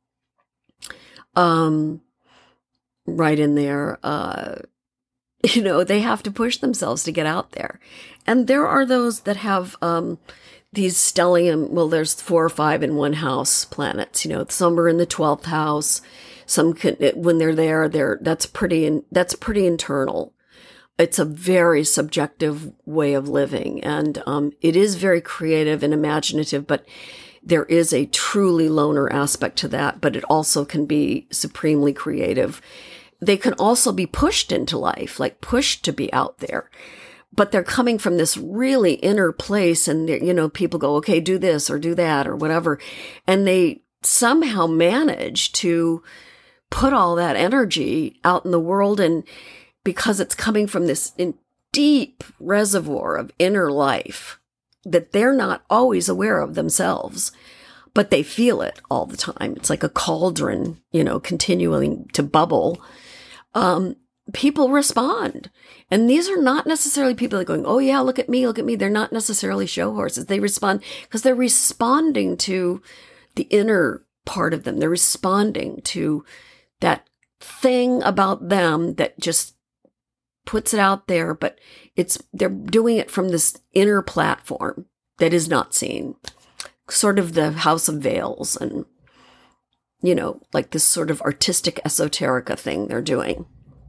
right in there, they have to push themselves to get out there. And there are those that have these stellium, well, there's 4 or 5 in one house planets, some are in the 12th house. Some can, when they're there, that's pretty internal. It's a very subjective way of living, and it is very creative and imaginative, but there is a truly loner aspect to that, but it also can be supremely creative. They can also be pushed into life, like pushed to be out there, but they're coming from this really inner place, and people go, okay, do this or do that or whatever, and they somehow manage to put all that energy out in the world, and because it's coming from this deep reservoir of inner life that they're not always aware of themselves, but they feel it all the time. It's like a cauldron, continuing to bubble. People respond. And these are not necessarily people that are going, oh yeah, look at me, look at me. They're not necessarily show horses. They respond because they're responding to the inner part of them. They're responding to that thing about them that just puts it out there, but they're doing it from this inner platform that is not seen. Sort of the House of Veils and, like this sort of artistic esoterica thing they're doing.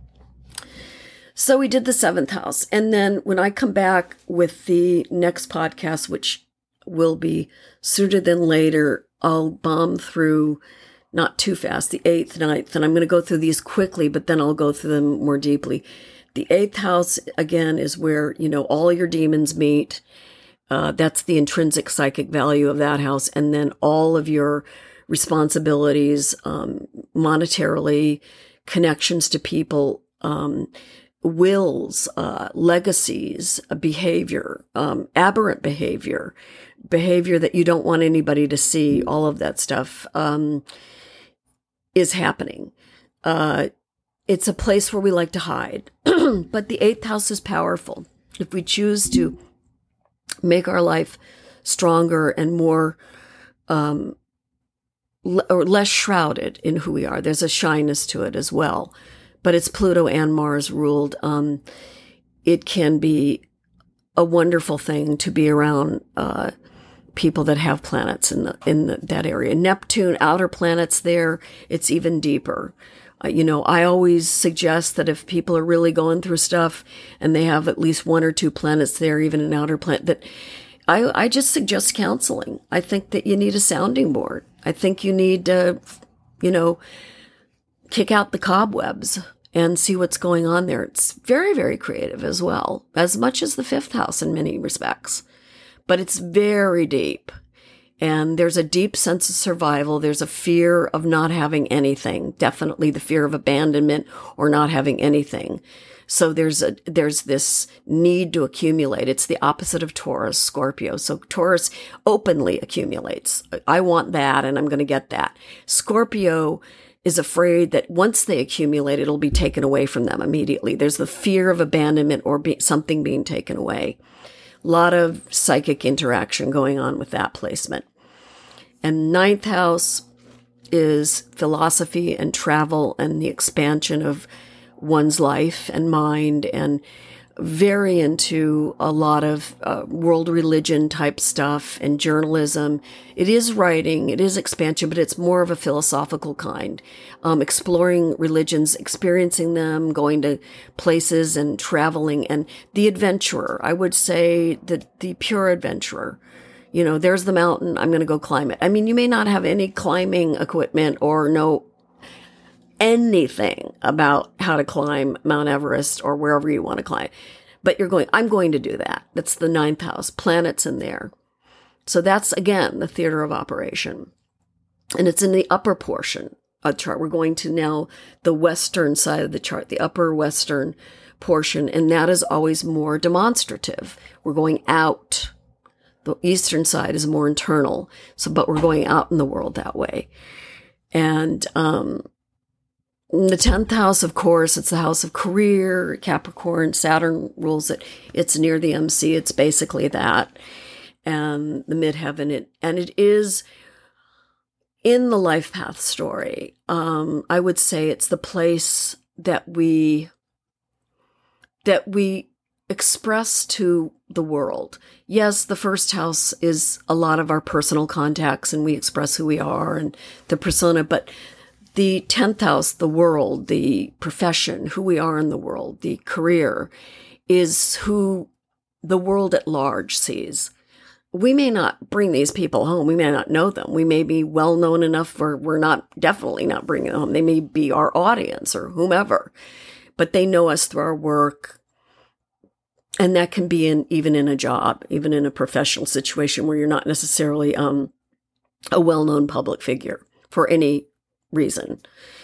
So we did the 7th house. And then when I come back with the next podcast, which will be sooner than later, I'll bomb through, not too fast, the 8th, 9th, and I'm going to go through these quickly, but then I'll go through them more deeply. The 8th house, again, is where, all your demons meet. That's the intrinsic psychic value of that house. And then all of your responsibilities, monetarily, connections to people, wills, legacies, behavior, aberrant behavior that you don't want anybody to see, all of that stuff, is happening. It's a place where we like to hide, but the 8th house is powerful. If we choose to make our life stronger and more, or less shrouded in who we are, there's a shyness to it as well, but it's Pluto and Mars ruled. It can be a wonderful thing to be around, people that have planets in that area. Neptune, outer planets there, it's even deeper. I always suggest that if people are really going through stuff and they have at least 1 or 2 planets there, even an outer planet, that I just suggest counseling. I think that you need a sounding board. I think you need to, kick out the cobwebs and see what's going on there. It's very, very creative as well, as much as the 5th house in many respects, but it's very deep. And there's a deep sense of survival. There's a fear of not having anything. Definitely the fear of abandonment or not having anything. So there's this need to accumulate. It's the opposite of Taurus, Scorpio. So Taurus openly accumulates. I want that and I'm going to get that. Scorpio is afraid that once they accumulate, it'll be taken away from them immediately. There's the fear of abandonment or something being taken away. A lot of psychic interaction going on with that placement. And ninth house is philosophy and travel and the expansion of one's life and mind, and very into a lot of world religion type stuff and journalism. It is writing, it is expansion, but it's more of a philosophical kind. Exploring religions, experiencing them, going to places and traveling, and the adventurer. I would say that the pure adventurer. You know, there's the mountain, I'm going to go climb it. I mean, you may not have any climbing equipment or know anything about how to climb Mount Everest or wherever you want to climb, but I'm going to do that. That's the ninth house, planets in there. So that's, again, the theater of operation. And it's in the upper portion of the chart. We're going to now the western side of the chart, the upper western portion, and that is always more demonstrative. We're going out. The eastern side is more internal. But we're going out in the world that way. And, the 10th house, of course, it's the house of career, Capricorn, Saturn rules it. It's near the MC. It's basically that. And the midheaven, it is in the life path story. I would say it's the place that we express to the world. Yes, the first house is a lot of our personal contacts and we express who we are and the persona, but the 10th house, the world, the profession, who we are in the world, the career, is who the world at large sees. We may not bring these people home. We may not know them. We may be well known enough where we're definitely not bringing them home. They may be our audience or whomever, but they know us through our work. And that can be even in a job, even in a professional situation where you're not necessarily a well-known public figure for any reason.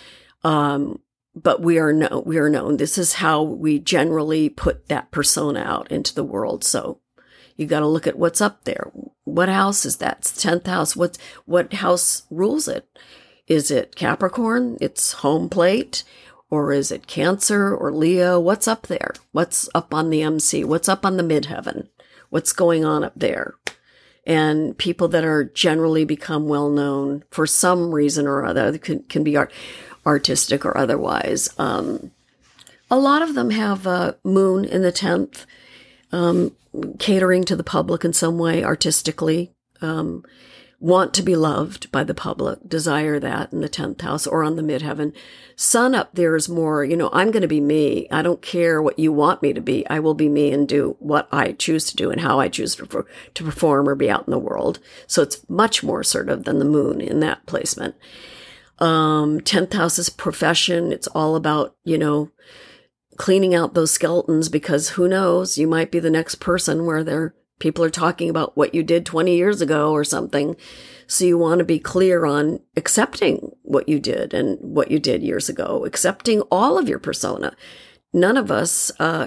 But we are known. This is how we generally put that persona out into the world. So you got to look at what's up there. What house is that? It's 10th house. What house rules it? Is it Capricorn? It's home plate? Or is it Cancer or Leo? What's up there? What's up on the MC? What's up on the midheaven? What's going on up there? And people that are generally become well known for some reason or other, can be artistic or otherwise. A lot of them have a moon in the 10th, catering to the public in some way artistically, want to be loved by the public, desire that in the 10th house or on the midheaven. Sun up there is more, I'm going to be me. I don't care what you want me to be. I will be me and do what I choose to do and how I choose to perform or be out in the world. So it's much more assertive than the moon in that placement. 10th house is profession. It's all about, cleaning out those skeletons, because who knows, you might be the next person where people are talking about what you did 20 years ago or something. So you want to be clear on accepting what you did and what you did years ago, accepting all of your persona. None of us, are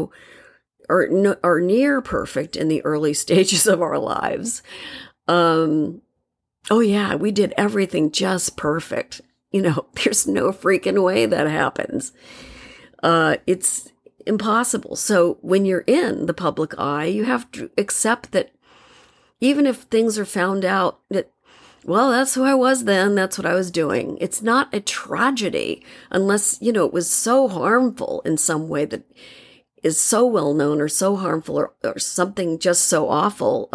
near perfect in the early stages of our lives. Oh yeah, we did everything just perfect. There's no freaking way that happens. It's impossible. So when you're in the public eye, you have to accept that even if things are found out that, well, that's who I was then, that's what I was doing. It's not a tragedy unless, it was so harmful in some way that is so well known or so harmful or something just so awful,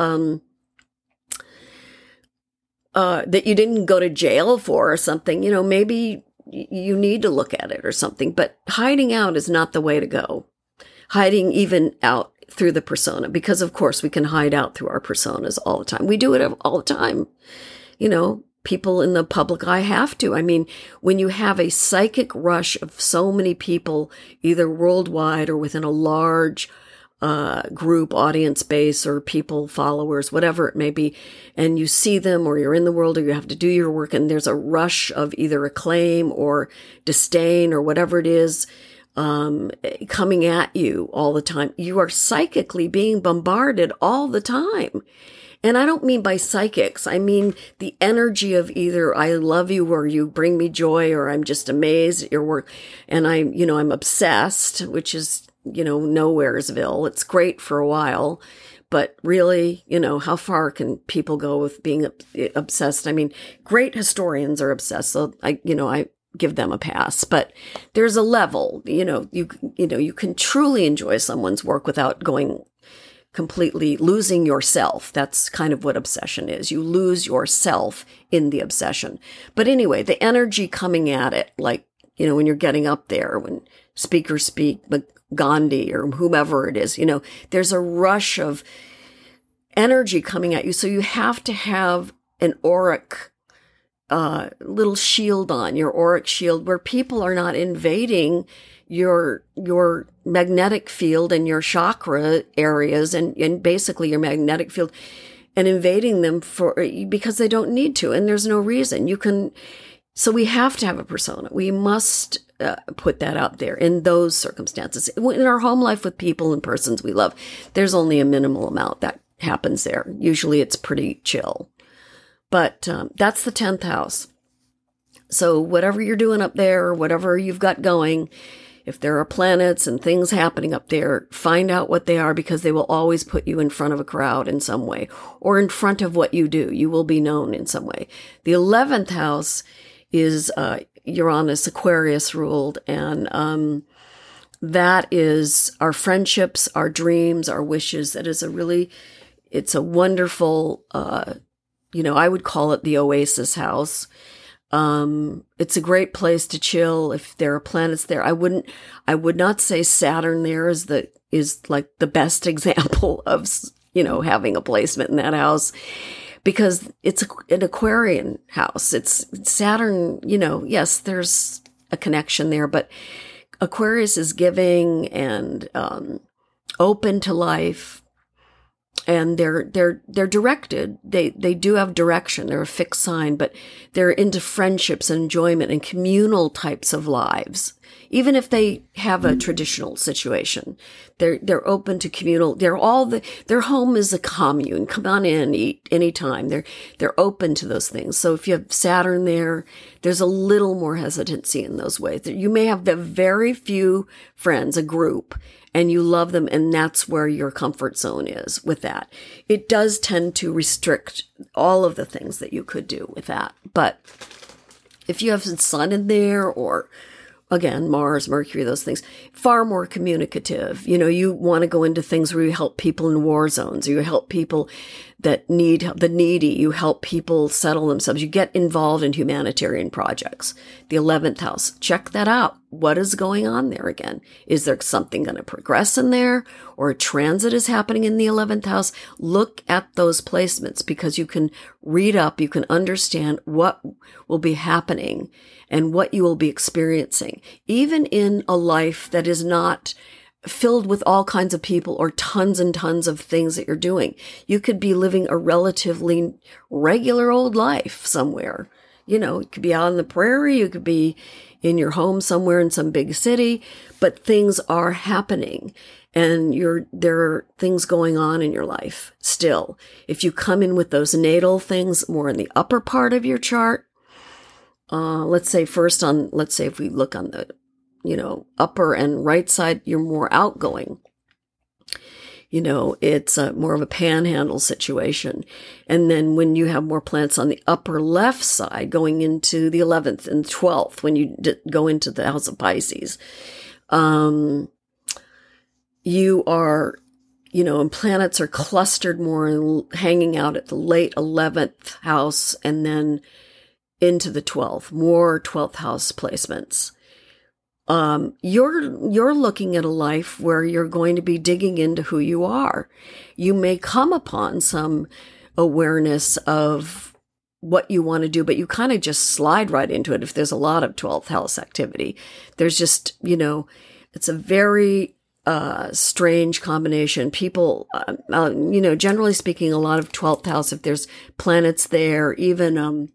that you didn't go to jail for or something. Maybe you need to look at it or something, but hiding out is not the way to go. Hiding even out through the persona, because of course we can hide out through our personas all the time. We do it all the time. People in the public eye have to. I mean, when you have a psychic rush of so many people, either worldwide or within a large group, audience base, or people, followers, whatever it may be, and you see them, or you're in the world, or you have to do your work, and there's a rush of either acclaim or disdain or whatever it is coming at you all the time. You are psychically being bombarded all the time. And I don't mean by psychics. I mean the energy of either I love you or you bring me joy, or I'm just amazed at your work. And I'm obsessed, which is, nowheresville. It's great for a while, but really, how far can people go with being obsessed? I mean, great historians are obsessed. So I give them a pass, but there's a level, you can truly enjoy someone's work without going completely losing yourself. That's kind of what obsession is. You lose yourself in the obsession. But anyway, the energy coming at it, like, when you're getting up there, when speakers speak, Gandhi or whomever it is, there's a rush of energy coming at you. So you have to have an auric little shield on, your auric shield, where people are not invading your magnetic field and your chakra areas and basically your magnetic field and invading them because they don't need to, and there's no reason. So we have to have a persona. We must put that out there in those circumstances. In our home life with people and persons we love, there's only a minimal amount that happens there. Usually it's pretty chill. But that's the 10th house. So whatever you're doing up there, whatever you've got going, if there are planets and things happening up there, find out what they are, because they will always put you in front of a crowd in some way, or in front of what you do. You will be known in some way. The 11th house is Uranus, Aquarius ruled, and that is our friendships, our dreams, our wishes. That is it's a wonderful, I would call it the oasis house. It's a great place to chill if there are planets there. I would not say Saturn there is like the best example of, having a placement in that house, because it's an Aquarian house. It's Saturn, yes, there's a connection there, but Aquarius is giving and, open to life. And they're directed. They do have direction. They're a fixed sign, but they're into friendships and enjoyment and communal types of lives. Even if they have a traditional situation, they're open to communal. Their home is a commune. Come on in, eat anytime. They're open to those things. So if you have Saturn there, there's a little more hesitancy in those ways. You may have the very few friends, a group, and you love them, and that's where your comfort zone is with that. It does tend to restrict all of the things that you could do with that. But if you have the sun in there, or again, Mars, Mercury, those things, far more communicative. You want to go into things where you help people in war zones, or you help people that need the needy. You help people settle themselves. You get involved in humanitarian projects. The 11th house, check that out. What is going on there again? Is there something going to progress in there, or a transit is happening in the 11th house? Look at those placements, because you can read up, you can understand what will be happening and what you will be experiencing, even in a life that is not filled with all kinds of people or tons and tons of things that you're doing. You could be living a relatively regular old life somewhere. You could be out on the prairie, you could be in your home somewhere in some big city, but things are happening, and there are things going on in your life still. If you come in with those natal things more in the upper part of your chart, let's say if we look on the, upper and right side, you're more outgoing. It's more of a panhandle situation. And then when you have more planets on the upper left side, going into the 11th and 12th, when you go into the house of Pisces, you are, and planets are clustered more and hanging out at the late 11th house and then into the 12th, more 12th house placements. You're looking at a life where you're going to be digging into who you are. You may come upon some awareness of what you want to do, but you kind of just slide right into it. If there's a lot of 12th house activity, there's just, it's a very strange combination. People, generally speaking, a lot of 12th house, if there's planets there, even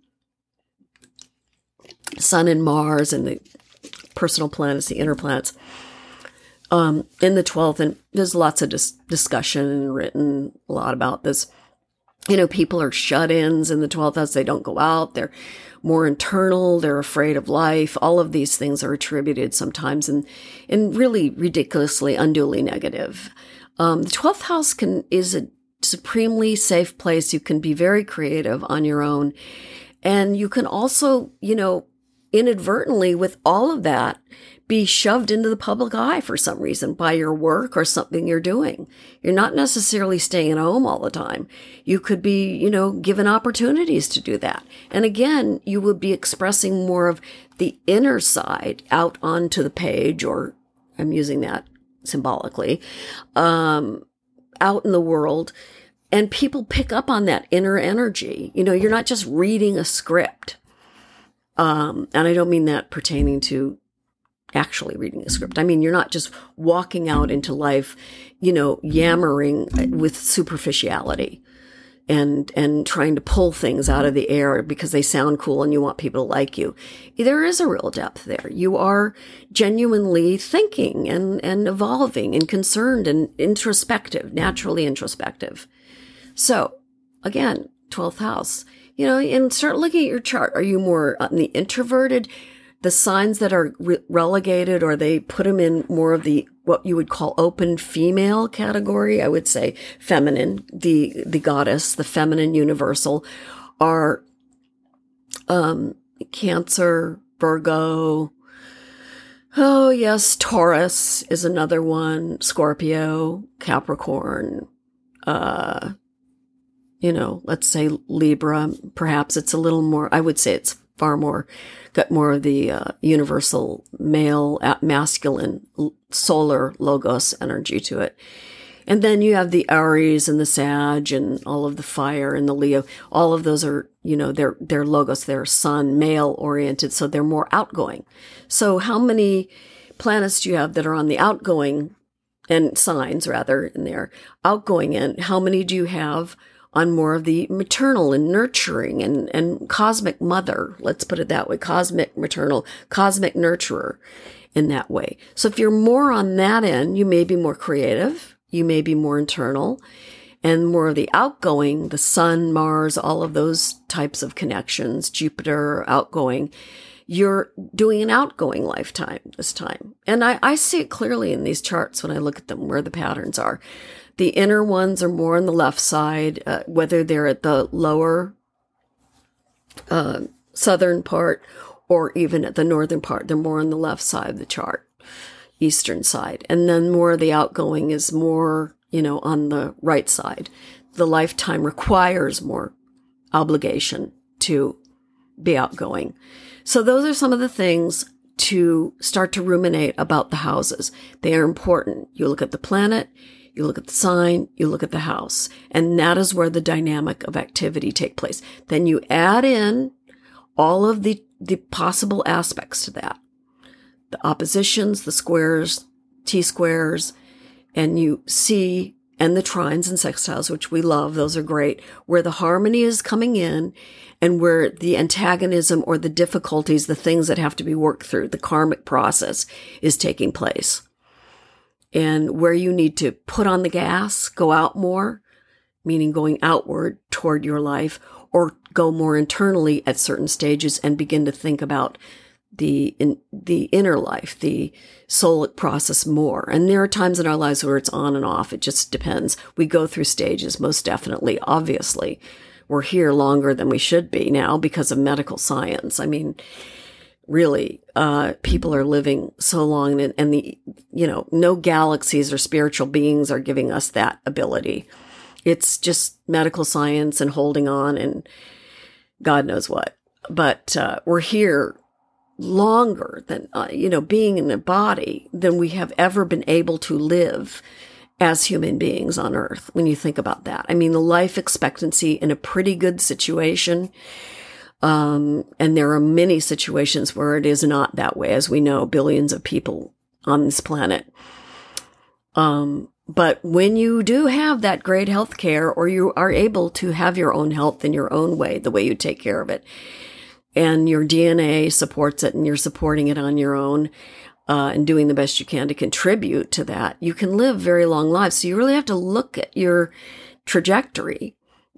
Sun and Mars and the personal planets, the inner planets, in the 12th, and there's lots of discussion and written a lot about this. People are shut-ins in the 12th house. They don't go out. They're more internal. They're afraid of life. All of these things are attributed sometimes in really ridiculously, unduly negative. The 12th house is a supremely safe place. You can be very creative on your own. And you can also, inadvertently with all of that, be shoved into the public eye for some reason by your work or something you're doing. You're not necessarily staying at home all the time. You could be, given opportunities to do that. And again, you would be expressing more of the inner side out onto the page, or I'm using that symbolically, out in the world. And people pick up on that inner energy. You're not just reading a script. And I don't mean that pertaining to actually reading a script. I mean, you're not just walking out into life, yammering with superficiality and trying to pull things out of the air because they sound cool and you want people to like you. There is a real depth there. You are genuinely thinking and evolving and concerned and introspective, naturally introspective. So again, 12th house, and start looking at your chart. Are you more on the introverted? The signs that are relegated, or they put them in more of the what you would call open female category, I would say feminine, the goddess, the feminine universal, are Cancer, Virgo. Oh yes, Taurus is another one. Scorpio, Capricorn. Let's say Libra. Perhaps it's a little more. I would say it's far more, got more of the universal male, masculine, solar logos energy to it. And then you have the Aries and the Sag and all of the fire and the Leo. All of those are, they're logos, they're sun, male oriented, so they're more outgoing. So how many planets do you have that are on the outgoing, and signs rather, in there, outgoing end? How many do you have on more of the maternal and nurturing and cosmic mother, let's put it that way, cosmic maternal, cosmic nurturer in that way. So if you're more on that end, you may be more creative, you may be more internal, and more of the outgoing, the sun, Mars, all of those types of connections, Jupiter, outgoing, you're doing an outgoing lifetime this time. And I see it clearly in these charts when I look at them, where the patterns are. The inner ones are more on the left side, whether they're at the lower southern part or even at the northern part. They're more on the left side of the chart, eastern side. And then more of the outgoing is more, on the right side. The lifetime requires more obligation to be outgoing. So those are some of the things to start to ruminate about the houses. They are important. You look at the planet, you look at the sign, you look at the house, and that is where the dynamic of activity take place. Then you add in all of the possible aspects to that. The oppositions, the squares, T-squares, and you see, and the trines and sextiles, which we love, those are great, where the harmony is coming in and where the antagonism or the difficulties, the things that have to be worked through, the karmic process is taking place. And where you need to put on the gas, go out more, meaning going outward toward your life, or go more internally at certain stages and begin to think about the inner life, the soulic process more. And there are times in our lives where it's on and off. It just depends. We go through stages, most definitely. Obviously, we're here longer than we should be now because of medical science. I mean, really, people are living so long, and no galaxies or spiritual beings are giving us that ability. It's just medical science and holding on and God knows what. But we're here longer than, being in a body than we have ever been able to live as human beings on Earth, when you think about that. I mean, the life expectancy in a pretty good situation, and there are many situations where it is not that way, as we know, billions of people on this planet. But when you do have that great health care, or you are able to have your own health in your own way, the way you take care of it, and your DNA supports it and you're supporting it on your own, and doing the best you can to contribute to that, you can live very long lives. So you really have to look at your trajectory,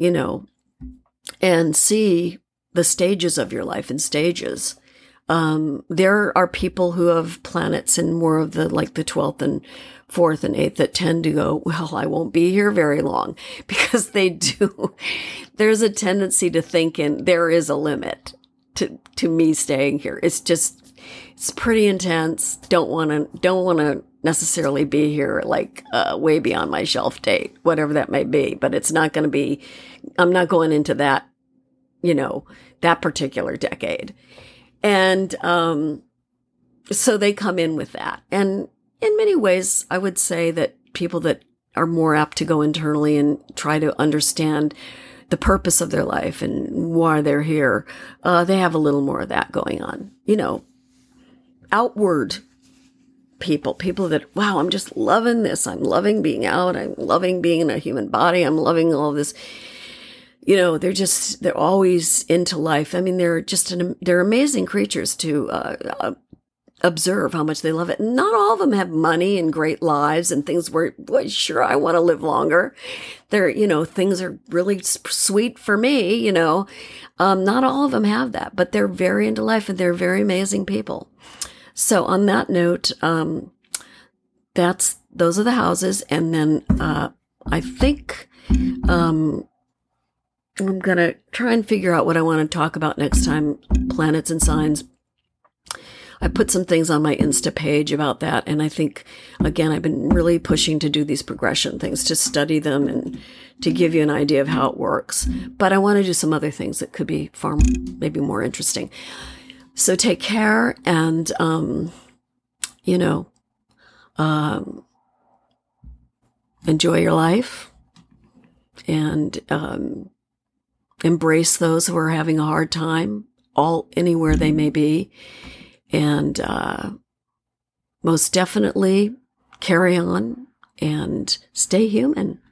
and see the stages of your life in stages. There are people who have planets in more of the 12th and 4th and 8th that tend to go, well, I won't be here very long, because they do. There's a tendency to think there is a limit to me staying here. It's pretty intense. Don't want to necessarily be here way beyond my shelf date, whatever that may be, but it's not going to be, I'm not going into that, that particular decade. And, so they come in with that. And in many ways, I would say that people that are more apt to go internally and try to understand the purpose of their life and why they're here, they have a little more of that going on. Outward people that, wow, I'm just loving this. I'm loving being out. I'm loving being in a human body. I'm loving all of this. They're always into life. I mean, they're amazing creatures to observe how much they love it. And not all of them have money and great lives and things where, boy, sure, I want to live longer. Things are really sweet for me, not all of them have that, but they're very into life and they're very amazing people. So on that note, those are the houses. And then, I think, I'm going to try and figure out what I want to talk about next time, planets and signs. I put some things on my Insta page about that. And I think, again, I've been really pushing to do these progression things, to study them and to give you an idea of how it works. But I want to do some other things that could be maybe more interesting. So take care and, enjoy your life and, embrace those who are having a hard time, anywhere they may be. And most definitely carry on and stay human.